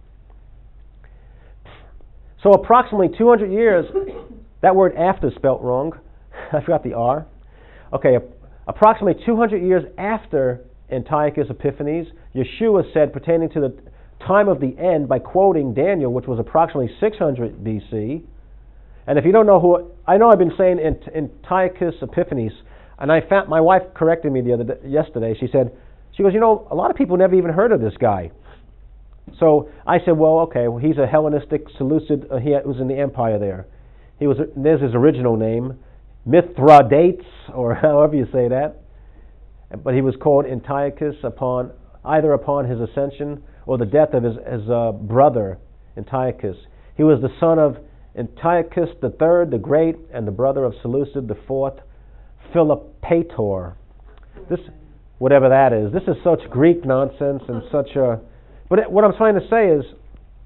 S1: So approximately 200 years, that word after is spelt wrong. I forgot the R. Okay, approximately 200 years after Antiochus Epiphanes, Yeshua said pertaining to the time of the end by quoting Daniel, which was approximately 600 BC. And if you don't know who, I know I've been saying Antiochus Epiphanes, and I found, my wife corrected me yesterday. She goes, you know, a lot of people never even heard of this guy. So I said, well, okay, well, he's a Hellenistic Seleucid. He was in the empire there. There's his original name, Mithridates, or however you say that. But he was called Antiochus either upon his ascension or the death of his brother Antiochus. He was the son of Antiochus III the Great and the brother of Seleucid the Fourth, Philopator. This, whatever that is, this is such Greek nonsense and such a. But what I'm trying to say is,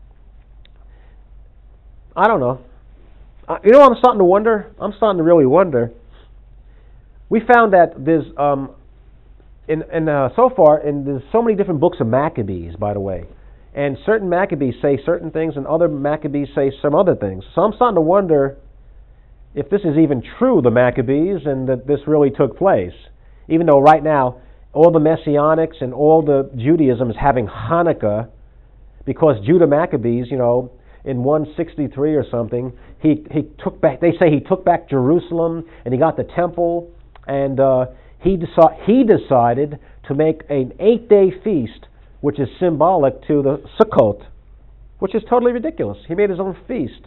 S1: I don't know. You know what I'm starting to wonder? I'm starting to really wonder. We found that there's so far there's so many different books of Maccabees, by the way, and certain Maccabees say certain things, and other Maccabees say some other things. So I'm starting to wonder if this is even true, the Maccabees, and that this really took place, even though right now all the Messianics and all the Judaism is having Hanukkah, because Judah Maccabees, you know, in 163 or something, he took back. They say he took back Jerusalem and he got the temple, and he decided to make an 8-day feast, which is symbolic to the Sukkot, which is totally ridiculous. He made his own feast,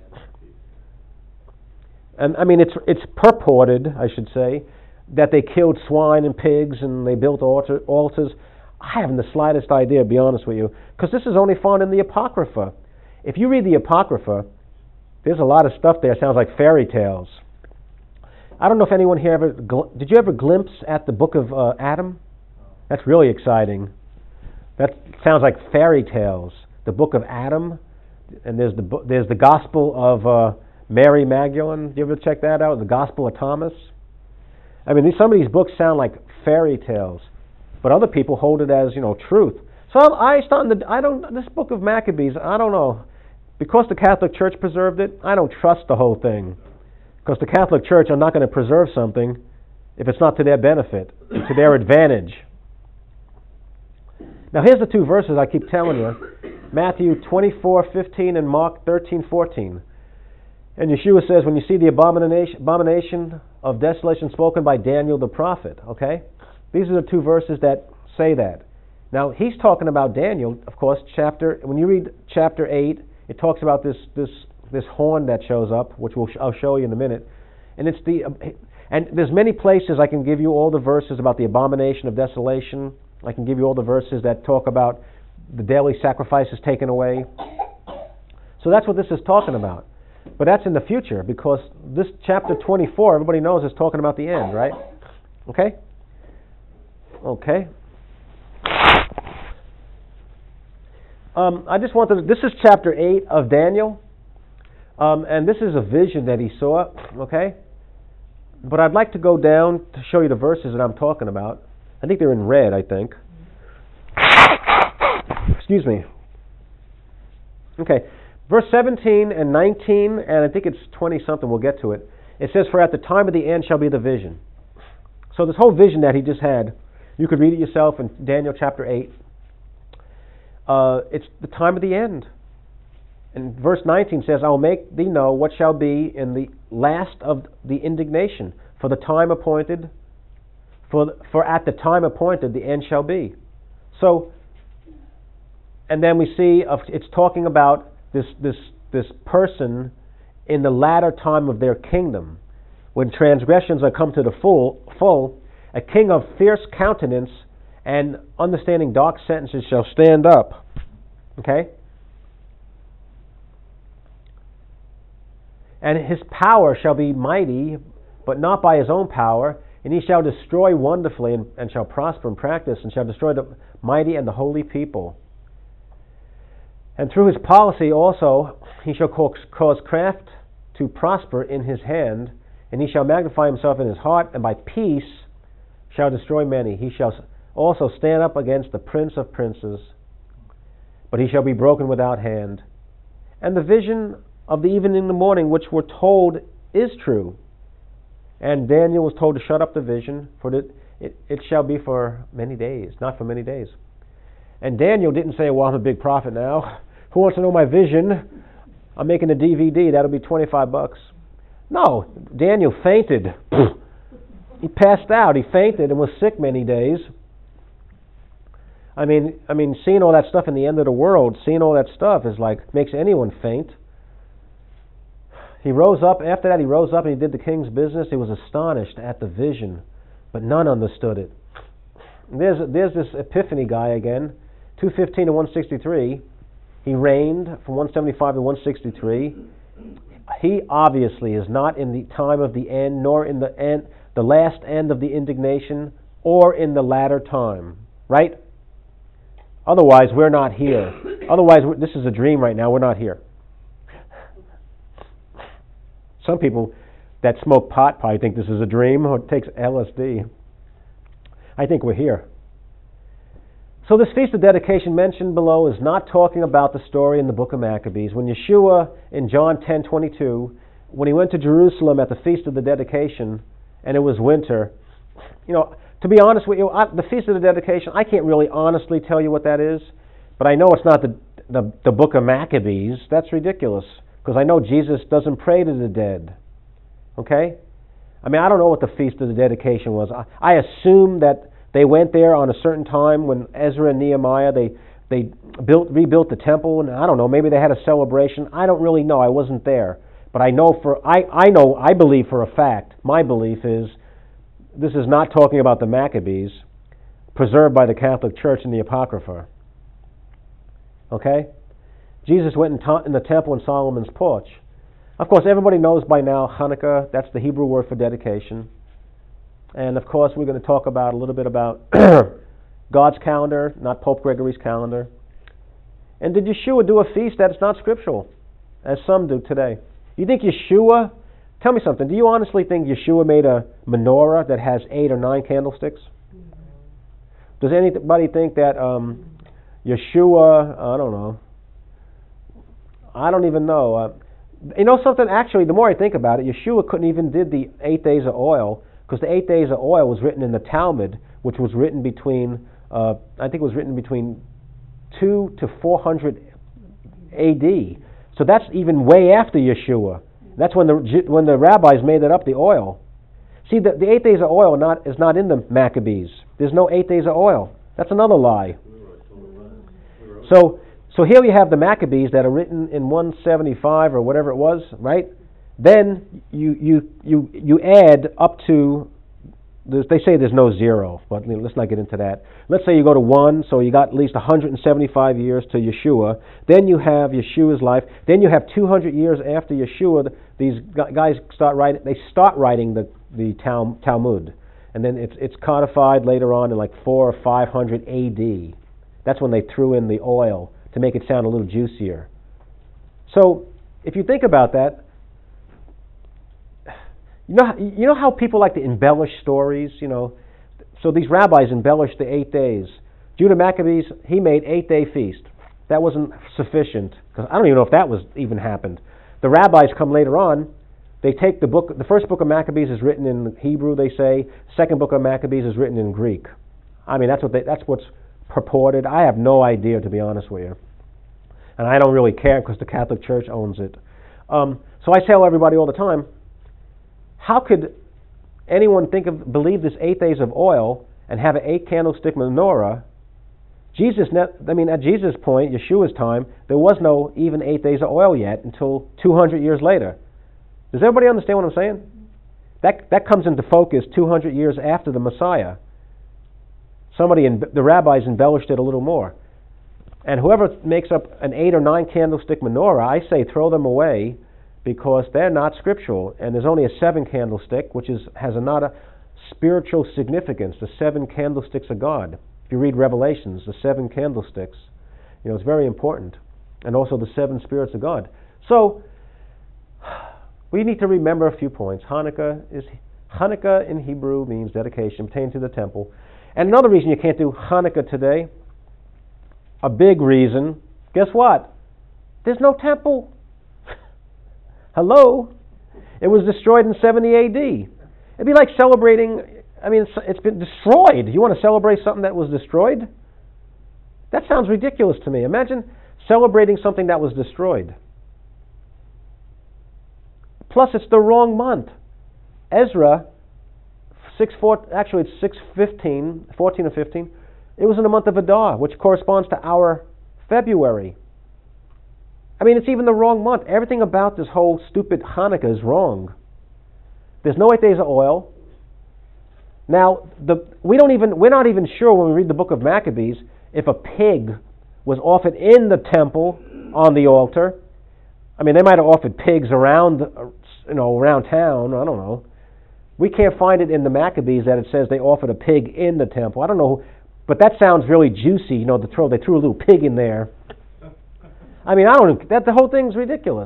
S1: and I mean it's purported, I should say, that they killed swine and pigs and they built altars. I haven't the slightest idea, to be honest with you, because this is only found in the Apocrypha. If you read the Apocrypha, there's a lot of stuff there. It sounds like fairy tales. I don't know if anyone here did you ever glimpse at the book of Adam? That's really exciting. That sounds like fairy tales. The book of Adam, and there's the Gospel of Mary Magdalene. Did you ever check that out? The Gospel of Thomas. I mean, some of these books sound like fairy tales, but other people hold it as, you know, truth. So this book of Maccabees, I don't know, because the Catholic Church preserved it, I don't trust the whole thing, because the Catholic Church are not going to preserve something if it's not to their benefit, to their advantage. Now here's the 2 verses I keep telling you, Matthew 24:15 and Mark 13:14. And Yeshua says, when you see the abomination of desolation spoken by Daniel the prophet, okay? These are the 2 verses that say that. Now, he's talking about Daniel, of course, when you read chapter 8, it talks about this horn that shows up, which I'll show you in a minute. And and there's many places I can give you all the verses about the abomination of desolation. I can give you all the verses that talk about the daily sacrifices taken away. So that's what this is talking about. But that's in the future, because this chapter 24, everybody knows, is talking about the end, right? Okay? Okay. This is chapter 8 of Daniel, and this is a vision that he saw, okay? But I'd like to go down to show you the verses that I'm talking about. I think they're in red, I think. Excuse me. Okay. Verse 17 and 19, and I think it's 20-something, we'll get to it. It says, "For at the time of the end shall be the vision." So this whole vision that he just had, you could read it yourself in Daniel chapter 8. It's the time of the end. And verse 19 says, "I will make thee know what shall be in the last of the indignation, for the time appointed, for at the time appointed the end shall be." So, and then we see it's talking about this person in the latter time of their kingdom, when transgressions are come to the full, a king of fierce countenance and understanding dark sentences shall stand up. Okay? "And his power shall be mighty, but not by his own power, and he shall destroy wonderfully, and shall prosper in practice, and shall destroy the mighty and the holy people. And through his policy also he shall cause craft to prosper in his hand, and he shall magnify himself in his heart, and by peace shall destroy many. He shall also stand up against the prince of princes, but he shall be broken without hand. And the vision of the evening and the morning which were told is true. And Daniel was told to shut up the vision, for it shall be for many days, not for many days." And Daniel didn't say, "Well, I'm a big prophet now. Who wants to know my vision? I'm making a DVD. That'll be $25." No, Daniel fainted. He passed out. He fainted and was sick many days. I mean, seeing all that stuff in the end of the world, seeing all that stuff is like makes anyone faint. He rose up. After that, he rose up and he did the king's business. He was astonished at the vision, but none understood it. There's this Epiphany guy again, 215 to 163. He reigned from 175 to 163. He obviously is not in the time of the end, nor in the last end of the indignation, or in the latter time. Right? Otherwise, we're not here. Otherwise, this is a dream right now. We're not here. Some people that smoke pot probably think this is a dream or takes LSD. I think we're here. So this Feast of Dedication mentioned below is not talking about the story in the book of Maccabees. When Yeshua in John 10:22, when he went to Jerusalem at the Feast of the Dedication, and it was winter, to be honest with you, the Feast of the Dedication, I can't really honestly tell you what that is, but I know it's not the book of Maccabees. That's ridiculous, because I know Jesus doesn't pray to the dead. Okay? I don't know what the Feast of the Dedication was. I assume that they went there on a certain time when Ezra and Nehemiah, they rebuilt the temple, and I don't know, maybe they had a celebration. I don't really know. I wasn't there. But I believe for a fact, my belief is, this is not talking about the Maccabees, preserved by the Catholic Church in the Apocrypha. Okay? Jesus went in the temple in Solomon's porch. Of course, everybody knows by now Hanukkah, that's the Hebrew word for dedication. And of course, we're going to talk a little bit about God's calendar, not Pope Gregory's calendar. And did Yeshua do a feast that is not scriptural, as some do today? You think Yeshua, tell me something, do you honestly think Yeshua made a menorah that has 8 or 9 candlesticks? Does anybody think that Yeshua, I don't know, I don't even know. You know something? Actually, the more I think about it, Yeshua couldn't even did the 8 days of oil, because the 8 days of oil was written in the Talmud, which was written between, I think it was written between 2 to 400 A.D. So that's even way after Yeshua. That's when the rabbis made it up, the oil. See, the 8 days of oil is not in the Maccabees. There's no 8 days of oil. That's another lie. So here we have the Maccabees that are written in 175 or whatever it was, right? Then you add up to, they say there's no 0, but let's not get into that. Let's say you go to 1, so you got at least 175 years to Yeshua. Then you have Yeshua's life. Then you have 200 years after Yeshua. These guys start writing the Talmud, and then it's codified later on in like 400 or 500 A.D. That's when they threw in the oil to make it sound a little juicier. So, if you think about that, you know how people like to embellish stories, So these rabbis embellished the 8 days. Judah Maccabees, he made 8-day feast. That wasn't sufficient, because I don't even know if that was even happened. The rabbis come later on. They take the book. The first book of Maccabees is written in Hebrew, they say. Second book of Maccabees is written in Greek. I mean, that's what's purported. I have no idea, to be honest with you, and I don't really care because the Catholic Church owns it. So I tell everybody all the time, how could anyone believe this 8 days of oil and have an 8 candlestick menorah? At Jesus' point, Yeshua's time, there was no even 8 days of oil yet until 200 years later. Does everybody understand what I'm saying? That comes into focus 200 years after the Messiah. The rabbis embellished it a little more. And whoever makes up an 8 or 9 candlestick menorah, I say throw them away, because they're not scriptural. And there's only a 7 candlestick, which has not a spiritual significance. The 7 candlesticks of God. If you read Revelations, the 7 candlesticks, it's very important. And also the 7 spirits of God. So we need to remember a few points. Hanukkah in Hebrew means dedication, pertaining to the temple. And another reason you can't do Hanukkah today, a big reason, guess what? There's no temple. Hello? It was destroyed in 70 AD. It'd be like celebrating, it's been destroyed. You want to celebrate something that was destroyed? That sounds ridiculous to me. Imagine celebrating something that was destroyed. Plus, it's the wrong month. Ezra, it's 6:15, 14 or 15. It was in the month of Adar, which corresponds to our February. It's even the wrong month. Everything about this whole stupid Hanukkah is wrong. There's no 8 days of oil. Now, we're not even sure when we read the book of Maccabees if a pig was offered in the temple on the altar. They might have offered pigs around town. I don't know. We can't find it in the Maccabees that it says they offered a pig in the temple. I don't know, but that sounds really juicy. They threw a little pig in there. The whole thing's ridiculous.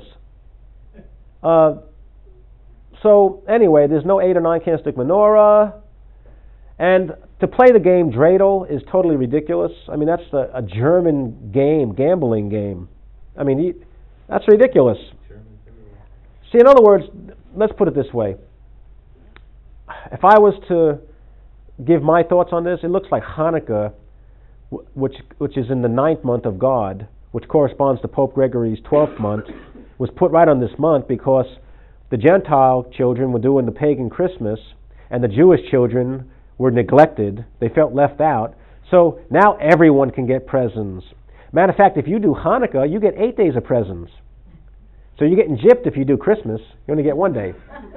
S1: So anyway, there's no 8 or 9 candlestick menorah, and to play the game dreidel is totally ridiculous. That's a German game, gambling game. That's ridiculous. See, in other words, let's put it this way. If I was to give my thoughts on this, it looks like Hanukkah, which is in the 9th month of God, which corresponds to Pope Gregory's 12th month, was put right on this month because the Gentile children were doing the pagan Christmas, and the Jewish children were neglected. They felt left out. So now everyone can get presents. Matter of fact, if you do Hanukkah, you get 8 days of presents. So you're getting gypped if you do Christmas. You only get 1 day.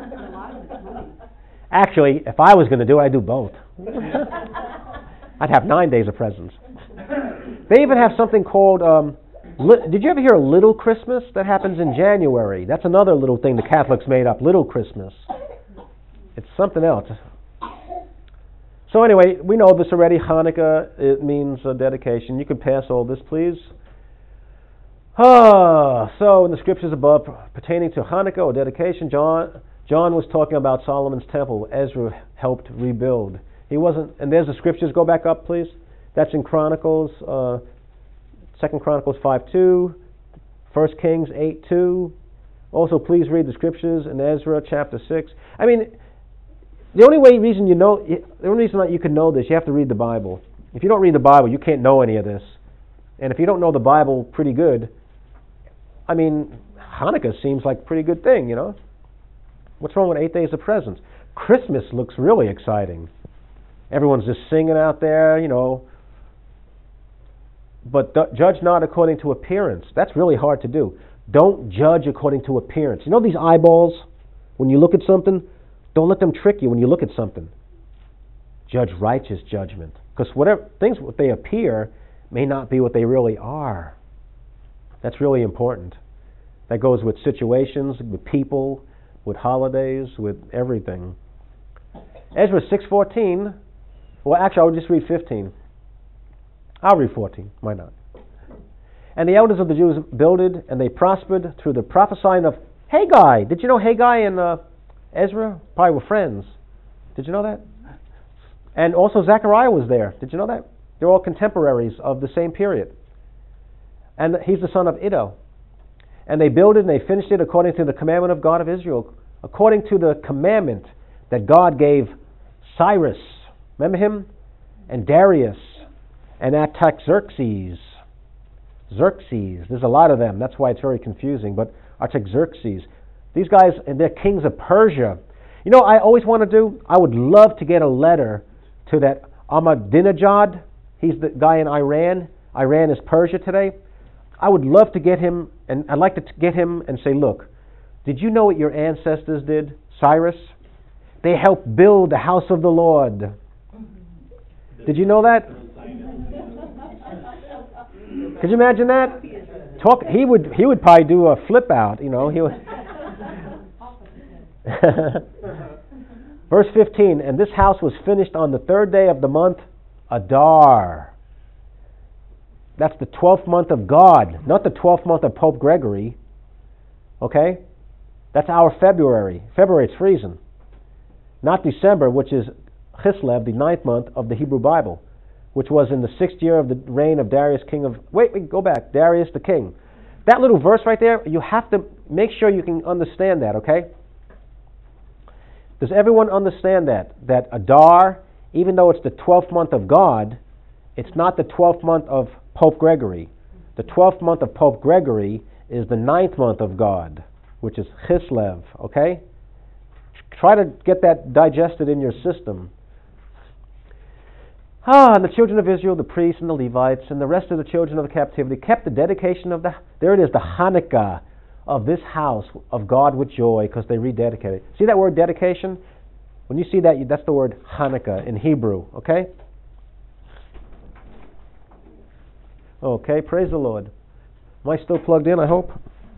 S1: Actually, if I was going to do it, I'd do both. I'd have 9 days of presents. They even have something called, did you ever hear of Little Christmas? That happens in January. That's another little thing the Catholics made up, Little Christmas. It's something else. So anyway, we know this already. Hanukkah, it means dedication. You can pass all this, please. So in the scriptures above, pertaining to Hanukkah or dedication, John was talking about Solomon's temple. Ezra helped rebuild. He wasn't, and there's the scriptures. Go back up, please. That's in Chronicles, 2 Chronicles 5:2, 1 Kings 8:2. Also, please read the scriptures in Ezra chapter 6. The only reason that you can know this, you have to read the Bible. If you don't read the Bible, you can't know any of this. And if you don't know the Bible pretty good, Hanukkah seems like a pretty good thing, What's wrong with 8 days of presents? Christmas looks really exciting. Everyone's just singing out there, But judge not according to appearance. That's really hard to do. Don't judge according to appearance. These eyeballs, when you look at something, don't let them trick you when you look at something. Judge righteous judgment. Because what they appear may not be what they really are. That's really important. That goes with situations, with people, with holidays, with everything. Ezra 6:14. Well, actually, I'll just read 15. I'll read 14. Why not? And the elders of the Jews builded, and they prospered through the prophesying of Haggai. Did you know Haggai and Ezra probably were friends? Did you know that? And also Zechariah was there. Did you know that? They're all contemporaries of the same period. And he's the son of Iddo. And they built it and they finished it according to the commandment of God of Israel, according to the commandment that God gave Cyrus, remember him? And Darius, and Artaxerxes. Xerxes, there's a lot of them, that's why it's very confusing, but Artaxerxes. These guys, and they're kings of Persia. You know, I always want to do, I would love to get a letter to that Ahmadinejad. He's the guy in Iran. Iran is Persia today. I would love to get him, and I'd like to get him and say, look, did you know what your ancestors did, Cyrus? They helped build the house of the Lord. Did you know that? Could you imagine that? He would probably do a flip out, you know. He would. Verse 15, and this house was finished on the 3rd day of the month Adar. That's the 12th month of God, not the 12th month of Pope Gregory. Okay? That's our February. February is freezing. Not December, which is Chislev, the 9th month of the Hebrew Bible, which was in the 6th year of the reign of Darius, king of... Wait, go back. Darius the king. That little verse right there, you have to make sure you can understand that, okay? Does everyone understand that? That Adar, even though it's the 12th month of God, it's not the 12th month of Pope Gregory. The 12th month of Pope Gregory is the 9th month of God, which is Chislev, okay? Try to get that digested in your system. And the children of Israel, the priests and the Levites, and the rest of the children of the captivity kept the dedication of the Hanukkah of this house of God with joy, because they rededicated it. See that word dedication? When you see that, that's the word Hanukkah in Hebrew, okay? Okay, praise the Lord. Am I still plugged in, I hope?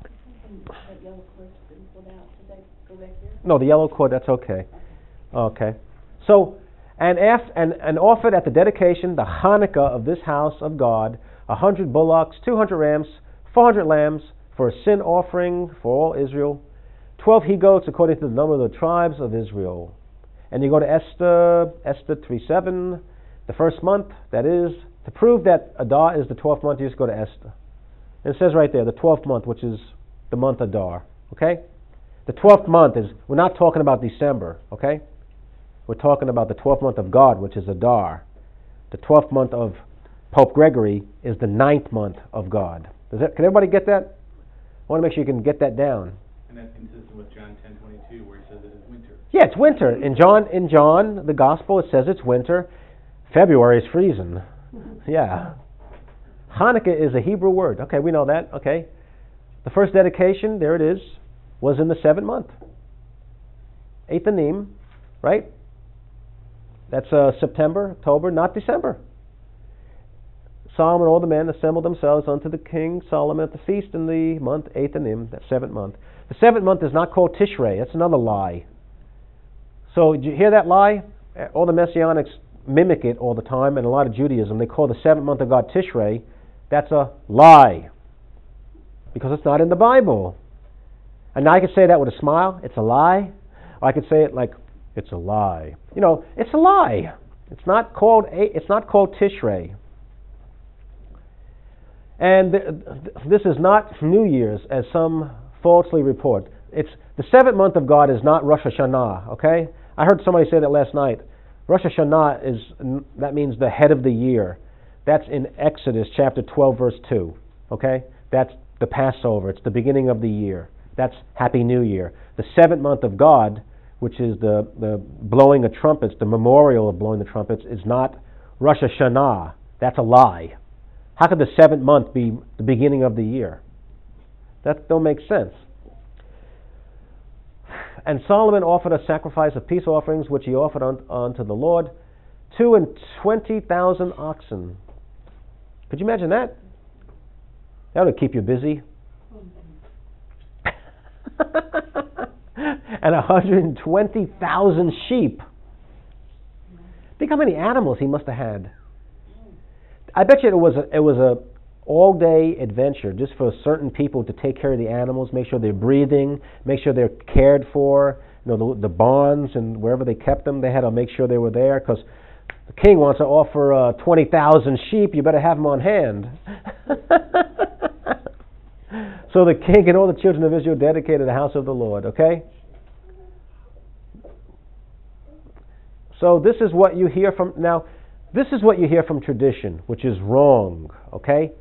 S1: No, the yellow cord, that's okay. Okay. So, and offered at the dedication the Hanukkah of this house of God 100 bullocks, 200 rams, 400 lambs for a sin offering for all Israel, 12 he-goats according to the number of the tribes of Israel. And you go to Esther 3:7, the first month, that is, to prove that Adar is the 12th month, you just go to Esther. And it says right there, the 12th month, which is the month Adar. Okay? The 12th month is, we're not talking about December, okay? We're talking about the 12th month of God, which is Adar. The 12th month of Pope Gregory is the 9th month of God. Can everybody get that? I want to make sure you can get that down.
S2: And that's consistent with John 10:22, where he says it is winter.
S1: Yeah, it's winter. In John, the Gospel, it says it's winter. February is freezing. Yeah. Hanukkah is a Hebrew word. Okay, we know that. Okay. The first dedication, there it is, was in the 7th month. 8th Anim, right? That's September, October, not December. Solomon and all the men assembled themselves unto the king Solomon at the feast in the month 8th Anim, that 7th month. The 7th month is not called Tishrei. That's another lie. So, did you hear that lie? All the Messianics mimic it all the time, and a lot of Judaism, they call the 7th month of God Tishrei. That's a lie. Because it's not in the Bible. And now I could say that with a smile, it's a lie. Or I could say it like, it's a lie. You know, it's a lie. It's not called Tishrei. And this is not New Year's, as some falsely report. It's the 7th month of God is not Rosh Hashanah, okay? I heard somebody say that last night. Rosh Hashanah that means the head of the year. That's in Exodus chapter 12, verse 2, okay? That's the Passover. It's the beginning of the year. That's Happy New Year. The 7th month of God, which is the blowing of trumpets, the memorial of blowing the trumpets, is not Rosh Hashanah. That's a lie. How could the 7th month be the beginning of the year? That don't make sense. And Solomon offered a sacrifice of peace offerings, which he offered unto the Lord, 22,000 oxen. Could you imagine that? That would keep you busy. And 120,000 sheep. Think how many animals he must have had. I bet you it was a all-day adventure just for certain people to take care of the animals, make sure they're breathing, make sure they're cared for. You know, the barns and wherever they kept them, they had to make sure they were there, because the king wants to offer 20,000 sheep. You better have them on hand. So the king and all the children of Israel dedicated the house of the Lord, okay? So this is what you hear from, now, this is what you hear from tradition, which is wrong, okay?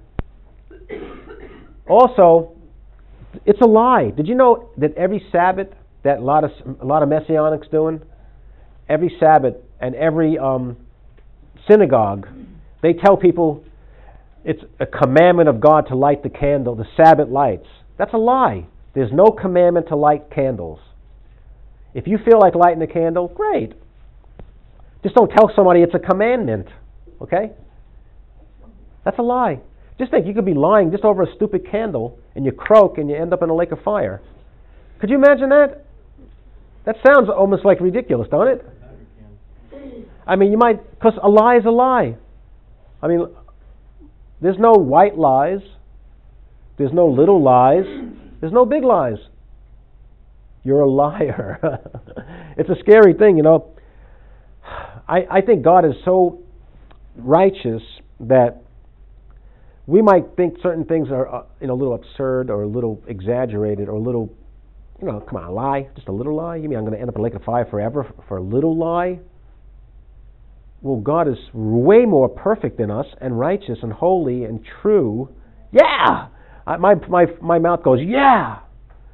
S1: Also, it's a lie. Did you know that every Sabbath that a lot of Messianics doing, every Sabbath and every synagogue, they tell people it's a commandment of God to light the candle, the Sabbath lights. That's a lie. There's no commandment to light candles. If you feel like lighting a candle, great. Just don't tell somebody it's a commandment, okay? That's a lie. Just think, you could be lying just over a stupid candle, and you croak, and you end up in a lake of fire. Could you imagine that? That sounds almost like ridiculous, don't it? I mean, you might, because a lie is a lie. I mean, there's no white lies. There's no little lies. There's no big lies. You're a liar. It's a scary thing, you know. I think God is so righteous that we might think certain things are a little absurd or a little exaggerated or a little, come on, a lie, just a little lie. You mean I'm going to end up in a lake of fire forever for a little lie? Well, God is way more perfect than us and righteous and holy and true. Yeah! My mouth goes, yeah!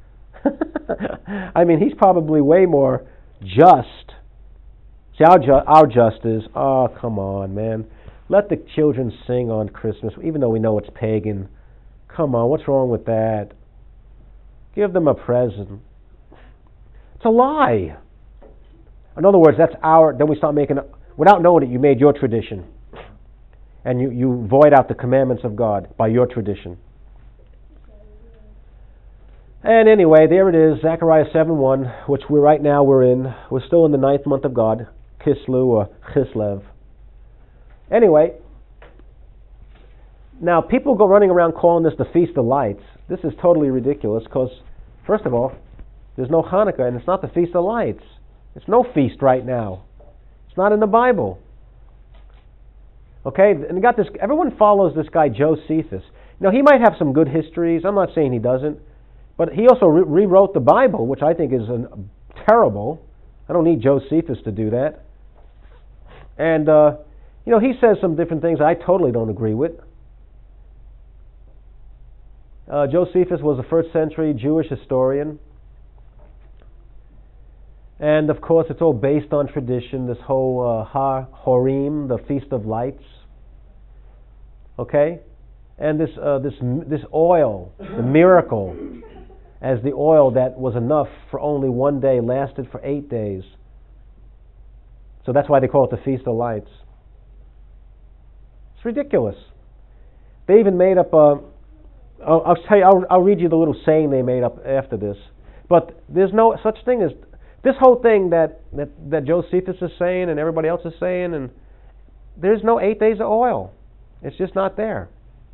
S1: I mean, He's probably way more just. See, our just is, oh, come on, man. Let the children sing on Christmas, even though we know it's pagan. Come on, what's wrong with that? Give them a present. It's a lie. In other words, then we start making, without knowing it, you made your tradition. And you void out the commandments of God by your tradition. And anyway, there it is, Zechariah 7:1, which we're in. We're still in the 9th month of God, Kislev or Chislev. Anyway, now people go running around calling this the Feast of Lights. This is totally ridiculous because, first of all, there's no Hanukkah and it's not the Feast of Lights. There's no feast right now. It's not in the Bible. Okay, and you got this. Everyone follows this guy Josephus. Now he might have some good histories. I'm not saying he doesn't, but he also rewrote the Bible, which I think is terrible. I don't need Josephus to do that. And he says some different things I totally don't agree with. Josephus was a 1st century Jewish historian. And of course it's all based on tradition, this whole Ha-Horim, the Feast of Lights. Okay? And this oil, the miracle, as the oil that was enough for only one day lasted for 8 days. So that's why they call it the Feast of Lights. It's ridiculous. They even made up I'll read you the little saying they made up after this. But there's no such thing as this whole thing that Josephus is saying and everybody else is saying, and there's no 8 days of oil. It's just not there.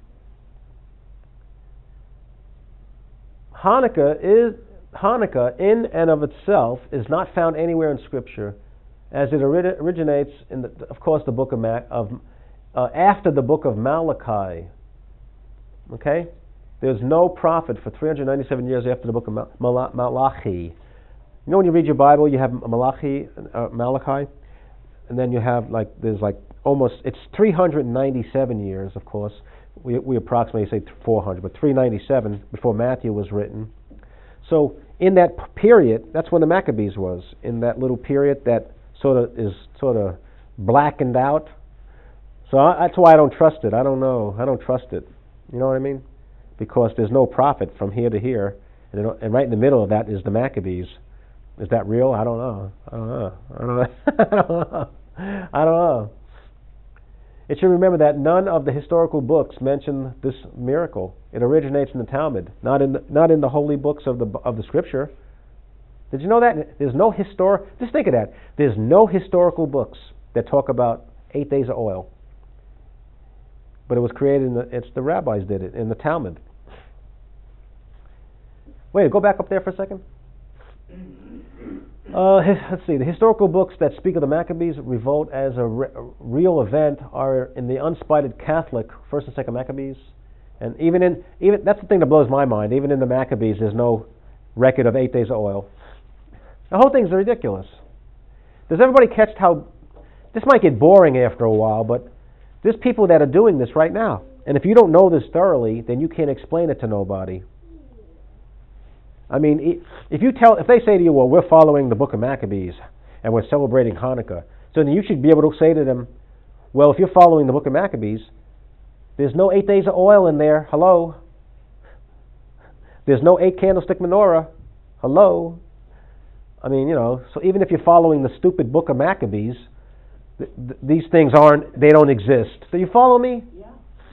S1: Hanukkah in and of itself is not found anywhere in Scripture, as it originates in of course the book after the book of Malachi. Okay, there's no prophet for 397 years after the book of Malachi. You know, when you read your Bible, you have Malachi, and then you have it's 397 years, of course. We approximately say 400, but 397 before Matthew was written. So in that period, that's when the Maccabees was. In that little period that sort of blackened out. So that's why I don't trust it. I don't know. I don't trust it. You know what I mean? Because there's no prophet from here to here, and right in the middle of that is the Maccabees. Is that real? I don't know. I don't know. It should remember that none of the historical books mention this miracle. It originates in the Talmud, not in the holy books of the Scripture. Did you know that? Just think of that. There's no historical books that talk about 8 days of oil. But it was created the rabbis did it in the Talmud. Wait, go back up there for a second. Let's see. The historical books that speak of the Maccabees revolt as a real event are in the unspited Catholic 1st and 2nd Maccabees And even that's the thing that blows my mind. Even in the Maccabees, there's no record of 8 days of oil. The whole thing's ridiculous. Does everybody catch how this might get boring after a while, but there's people that are doing this right now. And if you don't know this thoroughly, then you can't explain it to nobody. I mean, if they say to you, well, we're following the book of Maccabees and we're celebrating Hanukkah, so then you should be able to say to them, well, if you're following the book of Maccabees, there's no 8 days of oil in there. Hello? There's no 8 candlestick menorah. Hello? I mean, so even if you're following the stupid book of Maccabees, these things they don't exist. Do you follow me?
S3: Yeah.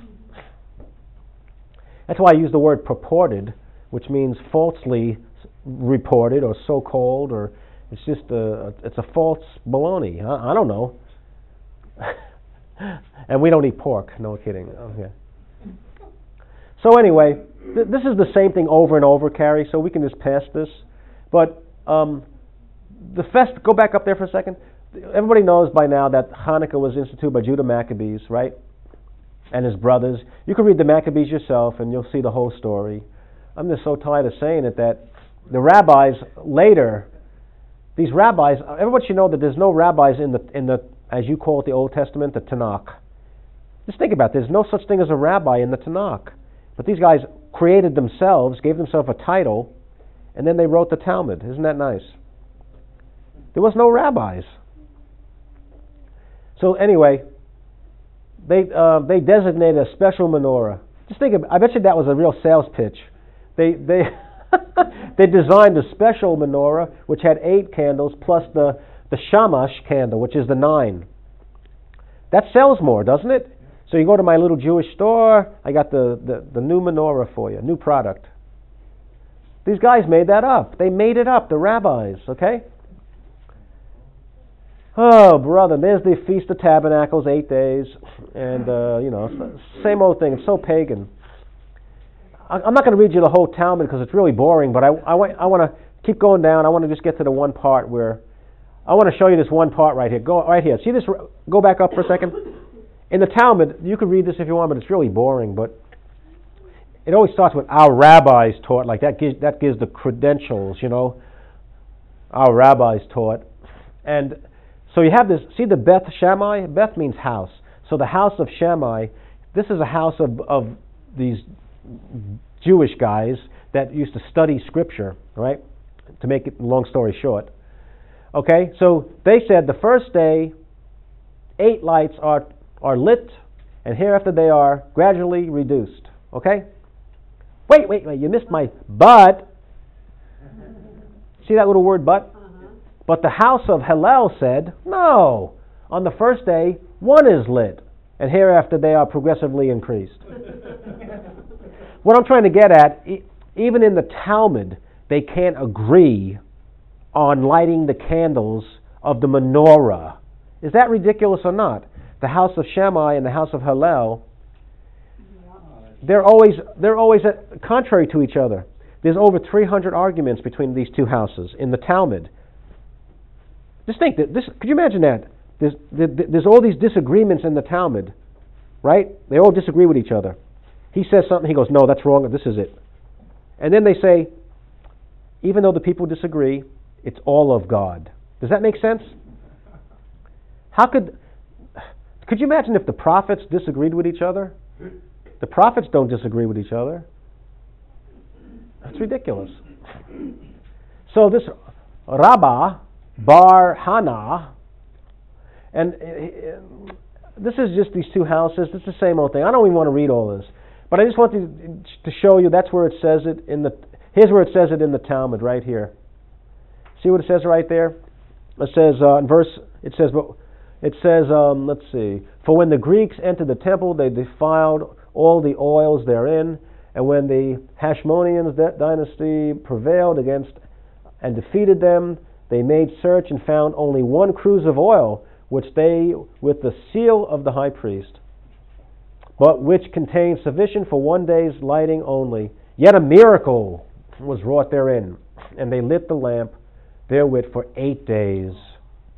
S1: That's why I use the word purported, which means falsely reported or so-called, or it's just it's a false baloney. I don't know. And we don't eat pork. No kidding. Okay. So anyway, this is the same thing over and over, Carrie, so we can just pass this. But go back up there for a second. Everybody knows by now that Hanukkah was instituted by Judah Maccabees, right? And his brothers. You can read the Maccabees yourself and you'll see the whole story. I'm just so tired of saying it that the rabbis later, these rabbis, everybody should know that there's no rabbis in the as you call it, the Old Testament, the Tanakh. Just think about it. There's no such thing as a rabbi in the Tanakh. But these guys created themselves, gave themselves a title, and then they wrote the Talmud. Isn't that nice? There was no rabbis. So anyway, they designated a special menorah. Just think I bet you that was a real sales pitch. They they designed a special menorah which had 8 candles plus the shamash candle, which is the 9. That sells more, doesn't it? So you go to my little Jewish store, I got the new menorah for you, new product. These guys made that up. They made it up, the rabbis, okay? Oh, brother, there's the Feast of Tabernacles, 8 days, and, same old thing. It's so pagan. I'm not going to read you the whole Talmud because it's really boring, but I want to keep going down. I want to just get to the one part where I want to show you this one part right here. Go right here. See this? Go back up for a second. In the Talmud, you can read this if you want, but it's really boring. But it always starts with our rabbis taught. Like that gives the credentials, Our rabbis taught. And so you have this, see the Beth Shammai? Beth means house. So the house of Shammai, this is a house of these Jewish guys that used to study Scripture, right? To make it long story short. Okay, so they said the first day, 8 lights are lit, and hereafter they are gradually reduced. Okay? Wait, you missed my but. See that little word but?
S3: Uh-huh.
S1: But the house of Hillel said, no, on the first day, 1 is lit, and hereafter they are progressively increased. What I'm trying to get at, even in the Talmud, they can't agree on lighting the candles of the menorah. Is that ridiculous or not? The house of Shammai and the house of Hillel, they're always contrary to each other. There's over 300 arguments between these two houses in the Talmud. Just think that could you imagine that? There's all these disagreements in the Talmud, right? They all disagree with each other. He says something, he goes, no, that's wrong, this is it. And then they say, even though the people disagree, it's all of God. Does that make sense? Could you imagine if the prophets disagreed with each other? The prophets don't disagree with each other. That's ridiculous. So this Rabbah Bar Hana, and this is just these two houses. It's the same old thing. I don't even want to read all this, but I just want to show you that's where it says it in the. Here's where it says it in the Talmud, right here. See what it says right there? It says in verse. It says, let's see. For when the Greeks entered the temple, they defiled all the oils therein, and when the Hashmoneans dynasty prevailed against and defeated them, they made search and found only 1 cruse of oil, which they, with the seal of the high priest, but which contained sufficient for 1 day's lighting only. Yet a miracle was wrought therein, and they lit the lamp therewith for 8 days.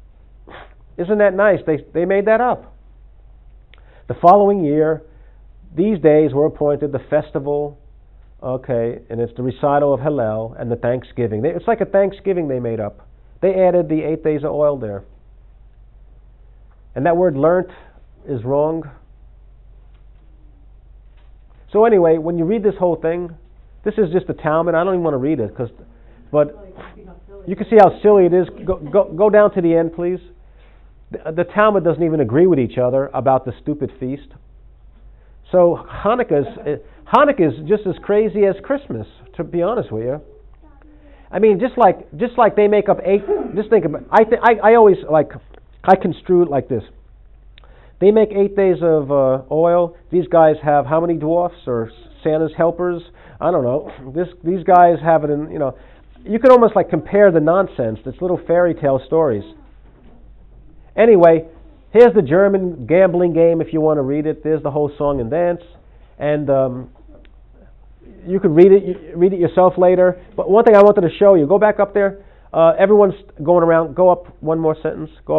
S1: Isn't that nice? They made that up. The following year, these days were appointed the festival, okay, and it's the recital of Hallel and the Thanksgiving. It's like a Thanksgiving they made up. They added the 8 days of oil there. And that word learnt is wrong. So anyway, when you read this whole thing, this is just the Talmud. I don't even want to read it, but you can see how silly it is. Go down to the end, please. The Talmud doesn't even agree with each other about the stupid feast. So Hanukkah is just as crazy as Christmas, to be honest with you. I mean, just like they make up 8. Just think about. I always I construe it like this. They make 8 days of oil. These guys have how many dwarfs or Santa's helpers? I don't know. These guys have it in, you can almost compare the nonsense. It's little fairy tale stories. Anyway, here's the German gambling game if you want to read it. There's the whole song and dance. And you can read it yourself later. But one thing I wanted to show you, go back up there. Everyone's going around. Go up one more sentence. Go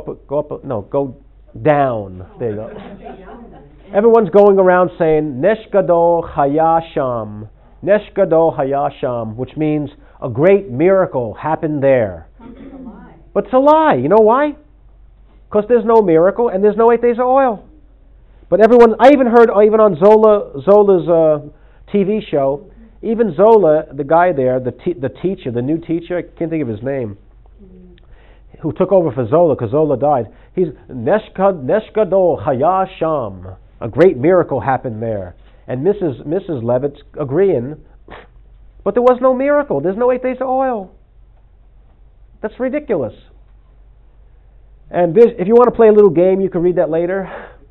S1: down. There you go. Everyone's going around saying Nesh Gadol Hayasham. Nesh Gadol Hayasham, which means a great miracle happened there. But it's a lie. You know why? Because there's no miracle and there's no 8 days of oil. But everyone, I even heard, on Zola's TV show, even Zola, the guy there, the teacher, the new teacher, I can't think of his name, who took over for Zola because Zola died. He's Nesh Gadol Hayasham. A great miracle happened there. And Mrs. Levitt's agreeing, but there was no miracle. There's no 8 days of oil. That's ridiculous. And if you want to play a little game, you can read that later.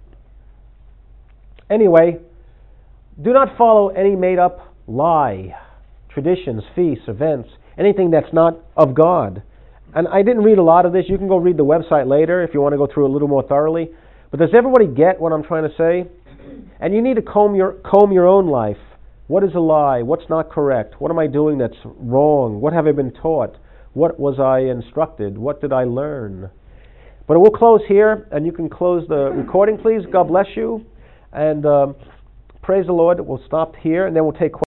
S1: Anyway, do not follow any made-up lie, traditions, feasts, events, anything that's not of God. And I didn't read a lot of this. You can go read the website later if you want to go through it a little more thoroughly. But does everybody get what I'm trying to say? And you need to comb your own life. What is a lie? What's not correct? What am I doing that's wrong? What have I been taught? What was I instructed? What did I learn? But we'll close here, and you can close the recording, please. God bless you. And praise the Lord. We'll stop here, and then we'll take questions.